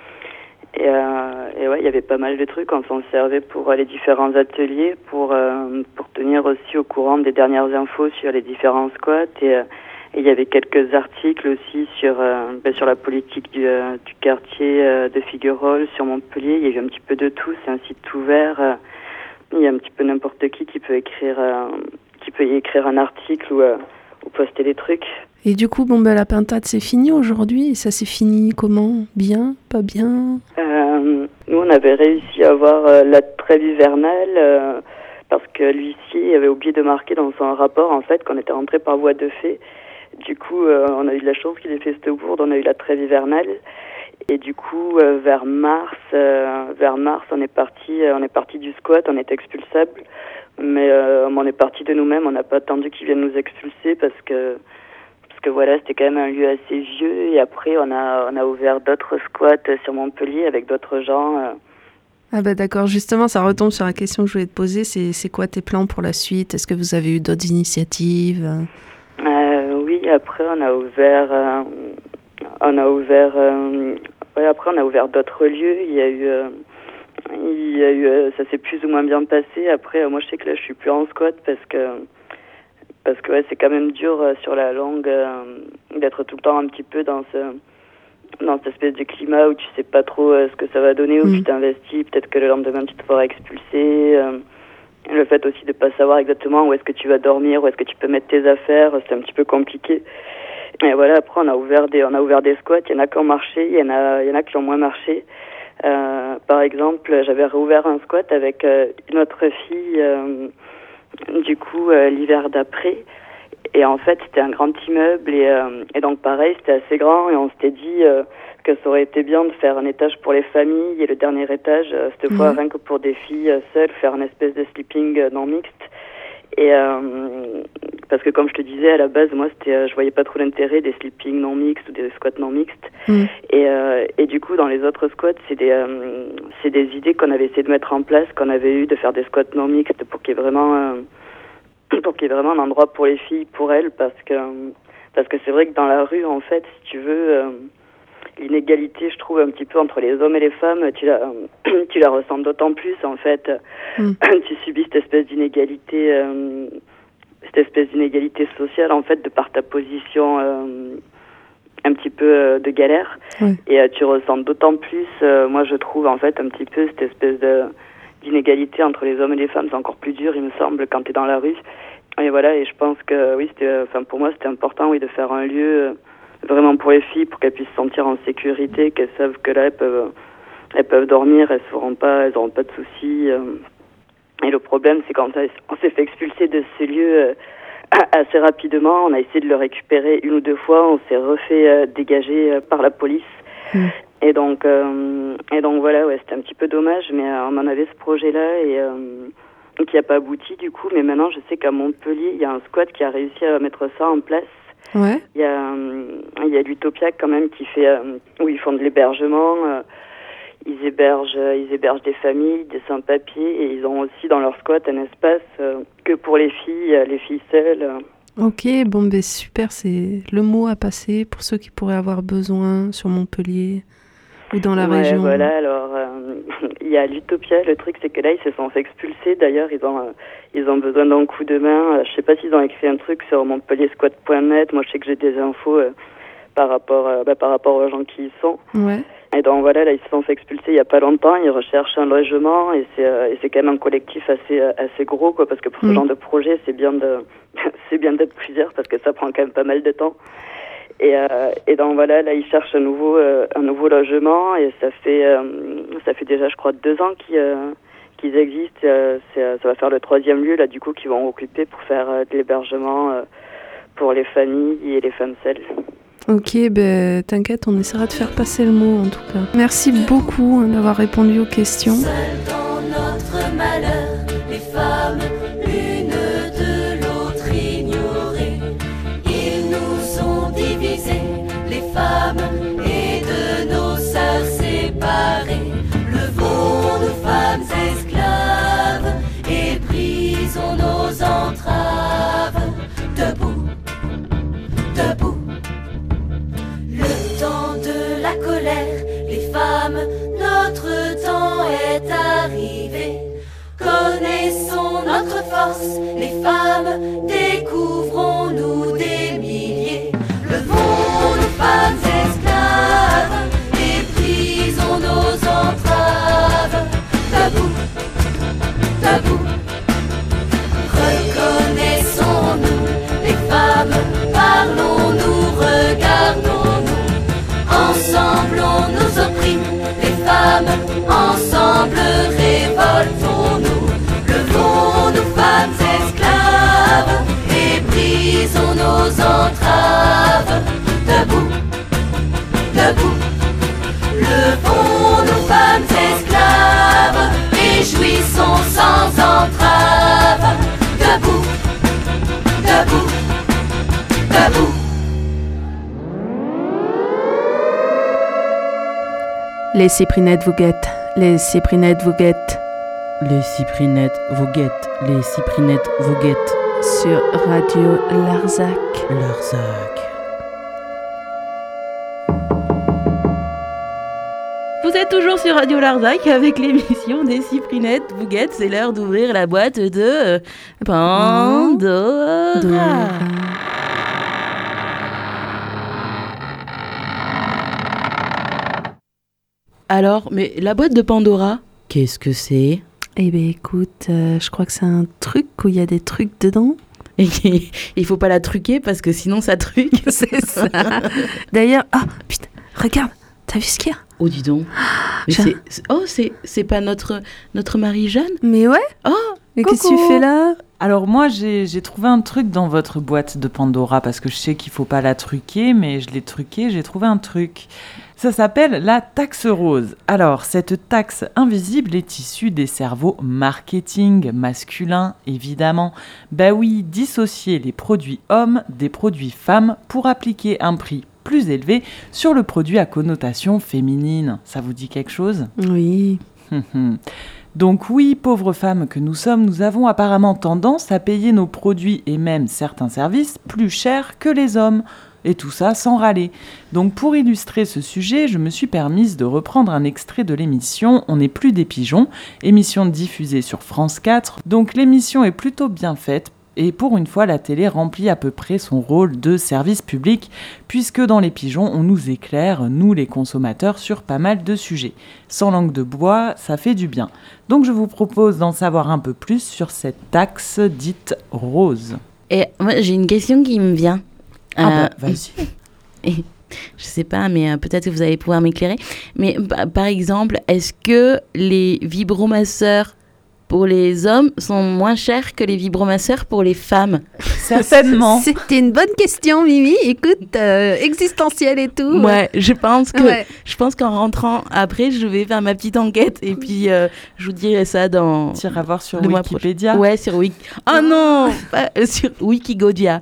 et, euh, et ouais, il y avait pas mal de trucs. On s'en servait pour euh, les différents ateliers, pour euh, pour tenir aussi au courant des dernières infos sur les différents squats et euh, Et il y avait quelques articles aussi sur euh, ben, sur la politique du, euh, du quartier euh, de Figuerolles, sur Montpellier. Il y a eu un petit peu de tout. C'est un site ouvert. Euh, il y a un petit peu n'importe qui qui peut écrire, euh, qui peut y écrire un article ou, euh, ou poster des trucs. Et du coup, bon ben la pintade c'est fini aujourd'hui. Et ça s'est fini comment ? Bien ? Pas bien ? euh, Nous, on avait réussi à avoir euh, la trêve hivernale. Euh, parce que l'huissier avait oublié de marquer dans son rapport en fait qu'on était rentré par voie de fait. Du coup, euh, on a eu de la chance qu'il ait fait cette bourde, on a eu la trêve hivernale. Et du coup, euh, vers mars, euh, vers mars, on est parti, euh, on est parti du squat, on est expulsable. Mais euh, on est parti de nous-mêmes, on n'a pas attendu qu'ils viennent nous expulser parce que, parce que voilà, c'était quand même un lieu assez vieux. Et après, on a, on a ouvert d'autres squats sur Montpellier avec d'autres gens. Euh. Ah bah d'accord, justement, ça retombe sur la question que je voulais te poser. C'est, c'est quoi tes plans pour la suite ? Est-ce que vous avez eu d'autres initiatives ? Euh, oui, après on a ouvert, euh, on a ouvert, euh, ouais, après on a ouvert d'autres lieux. Il y a eu, euh, il y a eu, euh, ça s'est plus ou moins bien passé. Après, euh, moi je sais que là je suis plus en squat parce que, parce que ouais, c'est quand même dur euh, sur la longue euh, d'être tout le temps un petit peu dans ce, dans cette espèce de climat où tu sais pas trop euh, ce que ça va donner, où mmh. tu t'investis, peut-être que le lendemain tu te feras expulser. Euh, Le fait aussi de pas savoir exactement où est-ce que tu vas dormir, où est-ce que tu peux mettre tes affaires, c'est un petit peu compliqué. Et voilà, après on a ouvert des, on a ouvert des squats. Il y en a qui ont marché, il y en a, il y en a qui ont moins marché. Euh, par exemple, j'avais réouvert un squat avec euh, une autre fille, euh, du coup euh, l'hiver d'après. Et en fait, c'était un grand immeuble et, euh, et donc pareil, c'était assez grand et on s'était dit euh, que ça aurait été bien de faire un étage pour les familles et le dernier étage, euh, cette mmh. fois rien que pour des filles euh, seules, faire une espèce de sleeping euh, non mixte. Et euh, parce que comme je te disais à la base, moi c'était, euh, je voyais pas trop l'intérêt des sleeping non mixtes ou des squats non mixtes. Mmh. Et, euh, et du coup, dans les autres squats, c'est des, euh, c'est des idées qu'on avait essayé de mettre en place, qu'on avait eu de faire des squats non mixtes pour qu'il y ait vraiment euh, pour qu'il y ait vraiment un endroit pour les filles, pour elles, parce que parce que c'est vrai que dans la rue, en fait, si tu veux, euh, l'inégalité, je trouve, un petit peu entre les hommes et les femmes, tu la tu la ressens d'autant plus, en fait. Mm. Tu subis cette espèce d'inégalité, euh, cette espèce d'inégalité sociale, en fait, de par ta position euh, un petit peu euh, de galère. Mm. Et euh, tu ressens d'autant plus, euh, moi, je trouve, en fait, un petit peu cette espèce de d'inégalité entre les hommes et les femmes, c'est encore plus dur, il me semble, quand tu es dans la rue. Et voilà, et je pense que, oui, c'était, enfin, pour moi, c'était important, oui, de faire un lieu euh, vraiment pour les filles, pour qu'elles puissent se sentir en sécurité, qu'elles savent que là, elles peuvent, elles peuvent dormir, elles n'auront pas, elles auront pas de soucis. Euh. Et le problème, c'est quand on s'est fait expulser de ce lieu euh, assez rapidement, on a essayé de le récupérer une ou deux fois, on s'est refait euh, dégager euh, par la police. Mmh. Et donc, euh, et donc voilà, ouais, c'était un petit peu dommage, mais euh, on en avait ce projet-là et euh, qui n'a pas abouti du coup. Mais maintenant, je sais qu'à Montpellier, il y a un squat qui a réussi à mettre ça en place. Ouais. Il y a, euh, il y a l'Utopia quand même qui fait, euh, où ils font de l'hébergement. Euh, ils hébergent, euh, ils hébergent des familles, des sans-papiers, et ils ont aussi dans leur squat un espace euh, que pour les filles, euh, les filles seules. Euh. Ok, bon ben super, c'est le mot à passer pour ceux qui pourraient avoir besoin sur Montpellier. ou dans la Ouais, région. voilà, alors euh, il y a l'Utopia, le truc c'est que là ils se sont fait expulser, d'ailleurs ils ont, euh, ils ont besoin d'un coup de main, euh, je sais pas s'ils ont écrit un truc sur montpellier squat point net, moi je sais que j'ai des infos euh, par, rapport, euh, bah, par rapport aux gens qui y sont. Ouais. Et donc voilà, là ils se sont fait expulser il y a pas longtemps, ils recherchent un logement et c'est, euh, et c'est quand même un collectif assez, euh, assez gros quoi, parce que pour ce Mm. genre de projet c'est bien, de, c'est bien d'être plusieurs parce que ça prend quand même pas mal de temps. Et, euh, et donc voilà, là ils cherchent un nouveau, euh, un nouveau logement et ça fait, euh, ça fait déjà je crois deux ans qu'ils, euh, qu'ils existent. Euh, c'est, euh, ça va faire le troisième lieu là du coup qu'ils vont occuper pour faire euh, de l'hébergement euh, pour les familles et les femmes seules. Ok, ben t'inquiète, on essaiera de faire passer le mot en tout cas. Merci beaucoup hein, d'avoir répondu aux questions. Seules dans notre malheur, les femmes, l'une de l'autre ignorées. Ils nous ont divisés, les femmes, et de nos sœurs séparées. Levons nous femmes esclaves et brisons nos entraves. Debout, debout. Le temps de la colère, les femmes, notre temps est arrivé. Connaissons notre force, les femmes, découvrons-nous des milliers. Levons nous femmes esclaves et brisons nos entraves. Debout, debout. Reconnaissons-nous, les femmes, parlons-nous, regardons-nous. Ensemble on nous opprime, les femmes, ensemble révoltons-nous. Levons-nous femmes esclaves et brisons nos entraves. Debout, debout. Levons-nous femmes esclaves et jouissons sans entrave. Debout, debout, debout. Les cyprinettes vous guettent, les cyprinettes vous guettent Les cyprinettes vous guettent, les cyprinettes vous guettent. sur Radio Larzac. Larzac. Vous êtes toujours sur Radio Larzac avec l'émission des cyprinettes vous guettent. C'est l'heure d'ouvrir la boîte de Pandora. Dora. Alors, mais la boîte de Pandora, qu'est-ce que c'est? Eh bien écoute, euh, je crois que c'est un truc où il y a des trucs dedans. Et il faut pas la truquer parce que sinon ça truque. C'est ça. D'ailleurs, ah putain, regarde, t'as vu ce qu'il y a? Oh, dis donc. Mais J'ai- c'est, c'est- oh, c'est, c'est pas notre, notre Marie-Jeanne? Mais ouais. Oh, Mais qu'est-ce que tu coucou. fais là? Alors moi, j'ai, j'ai trouvé un truc dans votre boîte de Pandora, parce que je sais qu'il faut pas la truquer, mais je l'ai truquée, j'ai trouvé un truc. Ça s'appelle la taxe rose. Alors, cette taxe invisible est issue des cerveaux marketing masculins, évidemment. Bah oui, dissocier les produits hommes des produits femmes pour appliquer un prix plus élevé sur le produit à connotation féminine. Ça vous dit quelque chose ? Oui. Donc oui, pauvres femmes que nous sommes, nous avons apparemment tendance à payer nos produits et même certains services plus cher que les hommes. Et tout ça sans râler. Donc pour illustrer ce sujet, je me suis permise de reprendre un extrait de l'émission « On n'est plus des pigeons », émission diffusée sur France quatre. Donc l'émission est plutôt bien faite. Et pour une fois, la télé remplit à peu près son rôle de service public, puisque dans Les Pigeons, on nous éclaire, nous les consommateurs, sur pas mal de sujets. Sans langue de bois, ça fait du bien. Donc je vous propose d'en savoir un peu plus sur cette taxe dite rose. Et moi, j'ai une question qui me vient. Ah Euh, bah, vas-y. et je sais pas, mais euh, peut-être que vous allez pouvoir m'éclairer. Mais bah, par exemple, est-ce que les vibromasseurs pour les hommes sont moins chers que les vibromasseurs pour les femmes? Certainement. C'était une bonne question, Mimi. Écoute, euh, existentielle et tout. Ouais, je pense que Ouais. je pense qu'en rentrant après, je vais faire ma petite enquête et puis euh, je vous dirai ça dans Tu iras voir sur le mois Wikipédia. prochain. Ouais, sur Wiki. Oh non, pas, euh, sur Wikigodia.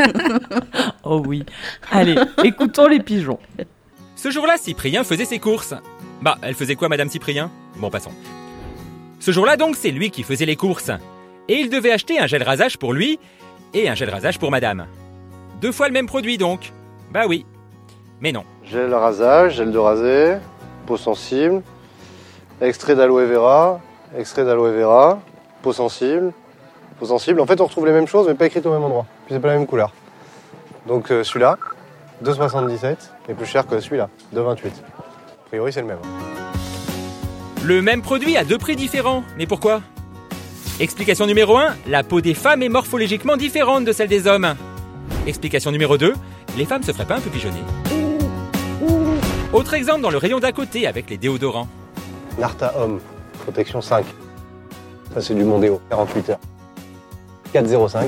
Oh oui. Allez, écoutons les pigeons. Ce jour-là, Cyprien faisait ses courses. Bah, elle faisait quoi, Madame Cyprien? Bon, passons. Ce jour-là, donc, c'est lui qui faisait les courses. Et il devait acheter un gel rasage pour lui et un gel rasage pour Madame. Deux fois le même produit, donc. Bah oui. Mais non. Gel rasage, gel de raser. peau sensible, extrait d'aloe vera, extrait d'aloe vera, peau sensible, peau sensible. En fait, on retrouve les mêmes choses, mais pas écrites au même endroit. Puis c'est pas la même couleur. Donc euh, celui-là, deux virgule soixante-dix-sept, est plus cher que celui-là, deux virgule vingt-huit. A priori, c'est le même. Le même produit à deux prix différents. Mais pourquoi ? Explication numéro un, la peau des femmes est morphologiquement différente de celle des hommes. Explication numéro deux, les femmes se feraient pas un peu pigeonner. Autre exemple dans le rayon d'à côté avec les déodorants. Narta Homme, protection cinq. Ça, c'est du Mondéo, quarante-huit heures. quatre virgule zéro cinq.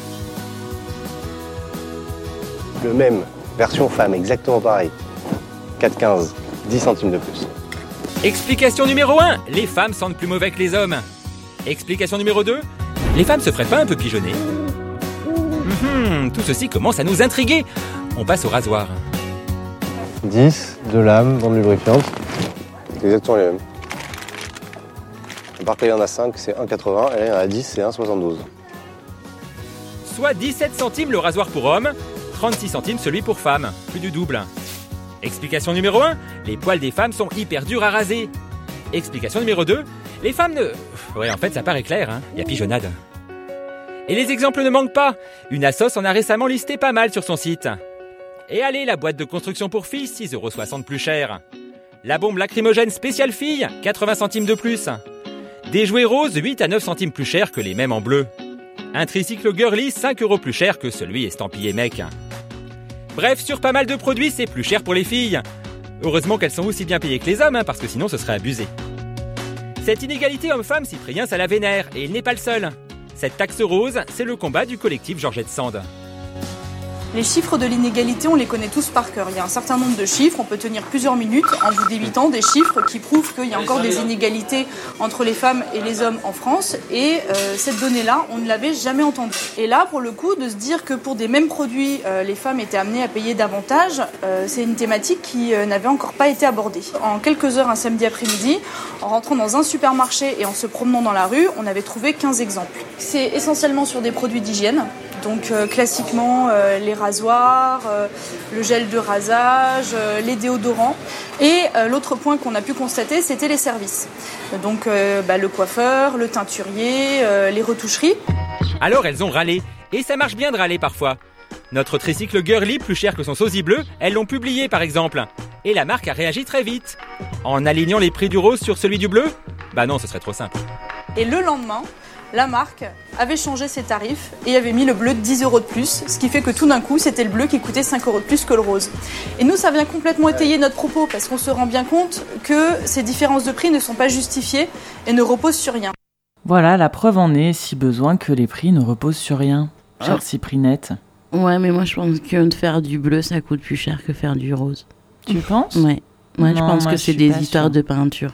Le même, version femme, exactement pareil. quatre virgule quinze, dix centimes de plus. Explication numéro un, les femmes sentent plus mauvais que les hommes. Explication numéro deux, les femmes se feraient pas un peu pigeonner. Mmh, tout ceci commence à nous intriguer. On passe au rasoir. dix, deux lames, bande lubrifiante. C'est exactement les mêmes. À part qu'il y en a cinq, c'est un virgule quatre-vingts, et là, il y en a dix, c'est un virgule soixante-douze. Soit dix-sept centimes le rasoir pour homme, trente-six centimes celui pour femme. Plus du double. Explication numéro un, les poils des femmes sont hyper durs à raser. Explication numéro deux, les femmes ne... Ouais, en fait, ça paraît clair, hein. Y a pigeonnade. Et les exemples ne manquent pas. Une Assos en a récemment listé pas mal sur son site. Et allez, la boîte de construction pour filles, six euros soixante plus cher. La bombe lacrymogène spéciale fille, quatre-vingts centimes de plus. Des jouets roses, huit à neuf centimes plus cher que les mêmes en bleu. Un tricycle girly, cinq euros plus cher que celui estampillé mec. Bref, sur pas mal de produits, c'est plus cher pour les filles. Heureusement qu'elles sont aussi bien payées que les hommes, hein, parce que sinon ce serait abusé. Cette inégalité homme-femme, Cyprien, ça la vénère, et il n'est pas le seul. Cette taxe rose, c'est le combat du collectif Georgette Sand. Les chiffres de l'inégalité, on les connaît tous par cœur. Il y a un certain nombre de chiffres, on peut tenir plusieurs minutes en vous débitant des chiffres qui prouvent qu'il y a encore des inégalités entre les femmes et les hommes en France. Et euh, cette donnée-là, on ne l'avait jamais entendue. Et là, pour le coup, de se dire que pour des mêmes produits, euh, les femmes étaient amenées à payer davantage, euh, c'est une thématique qui euh, n'avait encore pas été abordée. En quelques heures, un samedi après-midi, en rentrant dans un supermarché et en se promenant dans la rue, on avait trouvé quinze exemples. C'est essentiellement sur des produits d'hygiène. Donc euh, classiquement euh, les rasoirs, euh, le gel de rasage, euh, les déodorants. Et euh, l'autre point qu'on a pu constater, c'était les services. Donc euh, bah, le coiffeur, le teinturier, euh, les retoucheries. Alors elles ont râlé. Et ça marche bien de râler parfois. Notre tricycle girly, plus cher que son sosie bleu, elles l'ont publié par exemple. Et la marque a réagi très vite. En alignant les prix du rose sur celui du bleu ? Bah non, ce serait trop simple. Et le lendemain, la marque avait changé ses tarifs et avait mis le bleu de dix euros de plus, ce qui fait que tout d'un coup, c'était le bleu qui coûtait cinq euros de plus que le rose. Et nous, ça vient complètement étayer notre propos parce qu'on se rend bien compte que ces différences de prix ne sont pas justifiées et ne reposent sur rien. Voilà, la preuve en est, si besoin, que les prix ne reposent sur rien, chère Ah. Cyprinette. Ouais, mais moi je pense que de faire du bleu, ça coûte plus cher que faire du rose. Tu penses ? Ouais. Ouais, je Non, pense moi, que je c'est suis des pas histoires sûre. de peinture.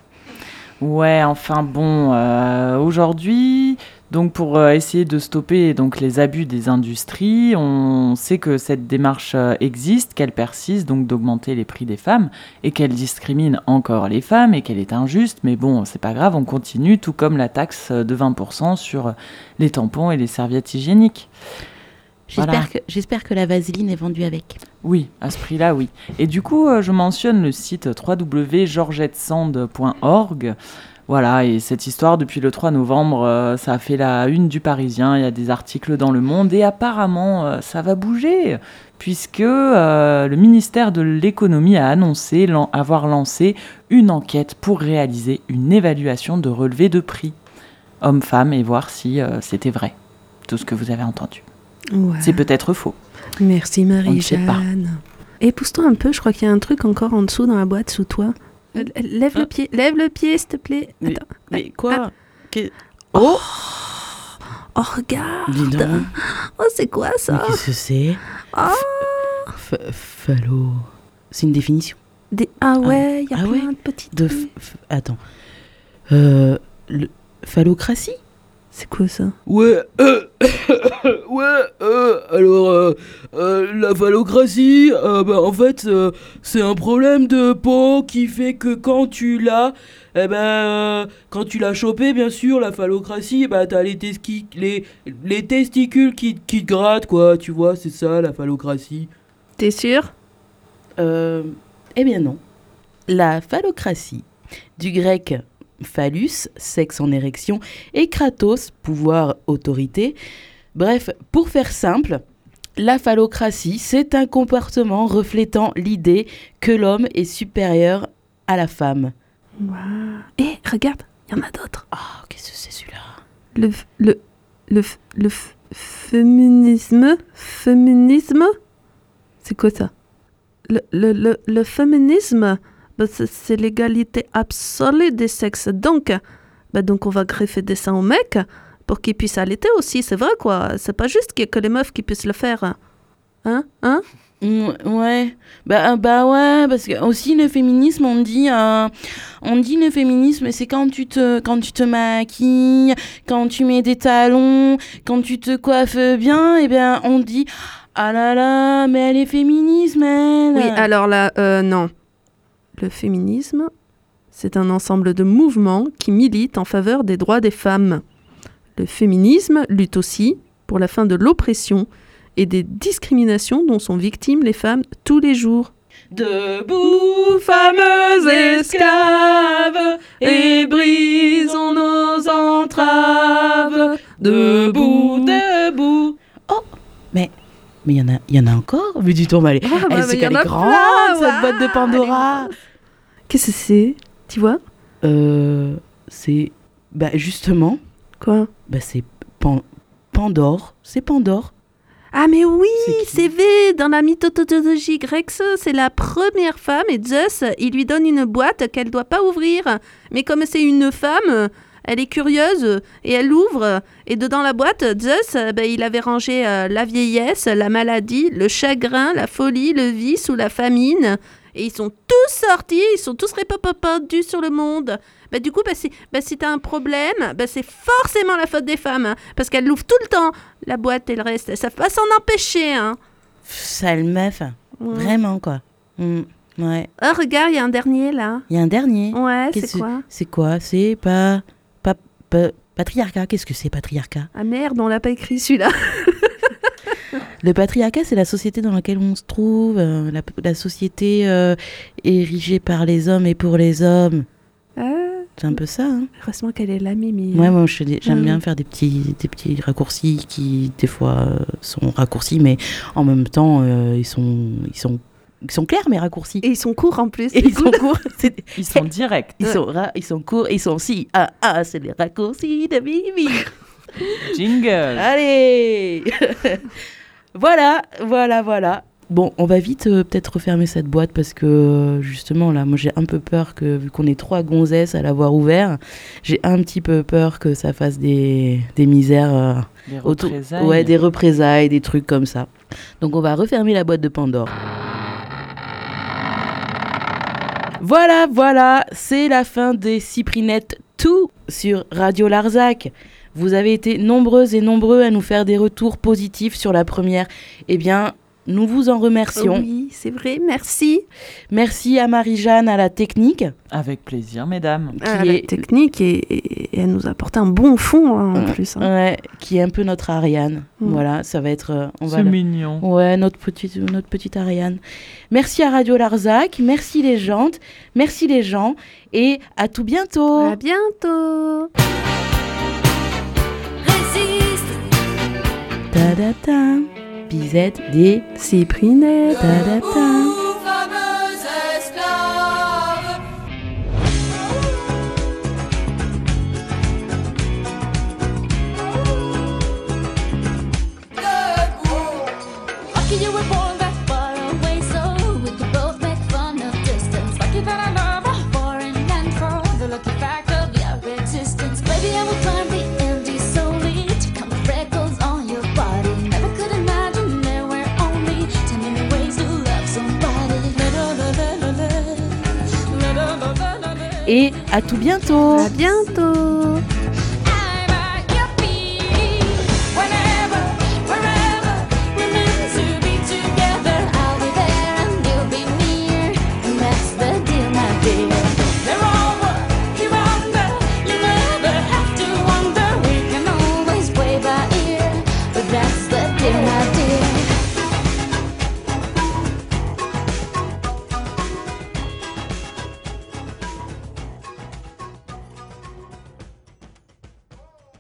Ouais, enfin bon, euh, aujourd'hui, donc pour euh, essayer de stopper donc les abus des industries, on sait que cette démarche euh, existe, qu'elle persiste, donc d'augmenter les prix des femmes, et qu'elle discrimine encore les femmes, et qu'elle est injuste, mais bon, c'est pas grave, on continue, tout comme la taxe de vingt pour cent sur les tampons et les serviettes hygiéniques. J'espère, Voilà. que, j'espère que la vaseline est vendue avec. Oui, à ce prix-là, oui. Et du coup, euh, je mentionne le site w w w point georgette sand point org. Voilà, et cette histoire, depuis le trois novembre, euh, ça a fait la une du Parisien, il y a des articles dans Le Monde, et apparemment, euh, ça va bouger, puisque euh, le ministère de l'économie a annoncé lan- avoir lancé une enquête pour réaliser une évaluation de relevé de prix, hommes-femmes, et voir si euh, c'était vrai, tout ce que vous avez entendu. Ouais. C'est peut-être faux. Merci On ne sait pas. Marie-Jeanne. Et pousse-toi un peu, je crois qu'il y a un truc encore en dessous dans la boîte sous toi. Euh, Lève le Ah. pied, lève le pied s'il te plaît. Mais, Attends. mais quoi Ah. Que- Oh, oh regarde. Dis donc. Oh, c'est quoi Mais ça? qu'est-ce que c'est Oh, F- Phallo. C'est une définition. des... ah ouais, il y a Ah plein ouais de petites... De f- f- Attends. Euh, le... Phallocratie. C'est quoi ça? Ouais, euh, ouais, euh, alors, euh, euh, la phallocratie, euh, bah, en fait, euh, c'est un problème de peau qui fait que quand tu l'as, eh ben, euh, quand tu l'as chopé, bien sûr, la phallocratie, bah, t'as les, tesqui- les, les testicules qui, qui te grattent, quoi, tu vois, c'est ça, la phallocratie. T'es sûr? Euh, eh bien non. La phallocratie, du grec phallus, sexe en érection, et kratos, pouvoir, autorité. Bref, pour faire simple, la phallocratie, c'est un comportement reflétant l'idée que l'homme est supérieur à la femme. Wow. Et regarde, il y en a d'autres. Oh, qu'est-ce que c'est celui-là? Le, le, le, le, le f- féminisme, féminisme, c'est quoi ça? Le, le, le, le féminisme, bah, c'est, c'est l'égalité absolue des sexes. Donc, bah, donc on va greffer des seins aux mecs pour qu'ils puissent allaiter aussi, c'est vrai quoi. C'est pas juste qu'il y a que les meufs qui puissent le faire. Hein? Hein? Mmh, ouais, bah, bah ouais, parce que aussi le féminisme, on dit, euh, on dit le féminisme, c'est quand tu te, quand tu te maquilles, quand tu mets des talons, quand tu te coiffes bien, et bien on dit, ah là là, mais elle est féministe, elle. Oui, alors là, euh, non. Le féminisme, c'est un ensemble de mouvements qui militent en faveur des droits des femmes. Le féminisme lutte aussi pour la fin de l'oppression et des discriminations dont sont victimes les femmes tous les jours. Debout, fameuses esclaves, et brisons nos entraves. Debout, debout. Oh, mais mais il y en a, il y en a encore. Mais du tout, elle, Ah, bah, elle, c'est mais qu'elle y en est a grande, plein, cette ouais. boîte de Pandora. Qu'est-ce que c'est? Tu vois? Euh, c'est, bah justement. Quoi? Bah c'est Pan- Pandore, c'est Pandore. Ah mais oui, c'est vrai, dans la mythologie grecque, c'est la première femme et Zeus, il lui donne une boîte qu'elle doit pas ouvrir. Mais comme c'est une femme, elle est curieuse et elle ouvre. Et dedans la boîte, Zeus, ben, il avait rangé euh, la vieillesse, la maladie, le chagrin, la folie, le vice ou la famine. Et ils sont tous sortis, ils sont tous répandus sur le monde. Bah, du coup, bah, si, bah, si t'as un problème, bah, c'est forcément la faute des femmes. Hein, parce qu'elles l'ouvrent tout le temps, la boîte et le reste. Elles savent pas s'en empêcher. Hein. Sale meuf. Ouais. Vraiment, quoi. Mm, ouais. Oh, regarde, il y a un dernier, là. Il y a un dernier. Ouais, Qu'est-ce c'est quoi? C'est quoi? C'est pas... pas, pas patriarcat. Qu'est-ce que c'est, patriarcat? Ah merde, on l'a pas écrit, celui-là. Le patriarcat, c'est la société dans laquelle on se trouve, euh, la, la société euh, érigée par les hommes et pour les hommes. Ah. C'est un peu ça, hein. Heureusement qu'elle est là, Mimi. Ouais, moi, je fais des- j'aime Mm. bien faire des petits, des petits raccourcis qui, des fois, euh, sont raccourcis, mais en même temps, euh, ils, sont, ils, sont, ils sont clairs, mes raccourcis. Et ils sont courts, en plus. Et ils sont courts. C'est- Ils sont directs. Ils sont, ra- ils sont courts, ils sont si. Ah, ah, c'est les raccourcis de Mimi. Jingle. Allez. Voilà, voilà, voilà. Bon, on va vite euh, peut-être refermer cette boîte parce que euh, justement là, moi j'ai un peu peur que vu qu'on est trois gonzesses à l'avoir ouvert, j'ai un petit peu peur que ça fasse des, des misères euh, Des autour- représailles. ouais, des représailles, des trucs comme ça. Donc on va refermer la boîte de Pandore. Voilà, voilà, c'est la fin des Cyprinettes tout sur Radio Larzac. Vous avez été nombreuses et nombreux à nous faire des retours positifs sur la première. Eh bien, nous vous en remercions. Oui, c'est vrai, merci. Merci à Marie-Jeanne à la technique. Avec plaisir, mesdames. Ah, Qui la est- technique, et, et- et elle nous apporte un bon fond, hein, en plus. hein. Ouais, qui est un peu notre Ariane. Mm. Voilà, ça va être... euh, on va C'est le- mignon. Ouais, notre petite, notre petite Ariane. Merci à Radio Larzac, merci les gens, merci les gens, et à tout bientôt. À bientôt. Résiste, Ta-da-ta, bisette des Cyprinettes. ta-da-ta. Debout, fameux esclaves. Debout. lucky you were born that far away, so we could both make fun of distance. Lucky that I love a foreign land for the lucky fact of your existence. Baby, I will climb the Andes solely to count the freckles on your body. Never could imagine there were only ten million ways to love somebody. La, la, la, la, la, la. La, la, la, la, la, la. Et à tout bientôt. À bientôt.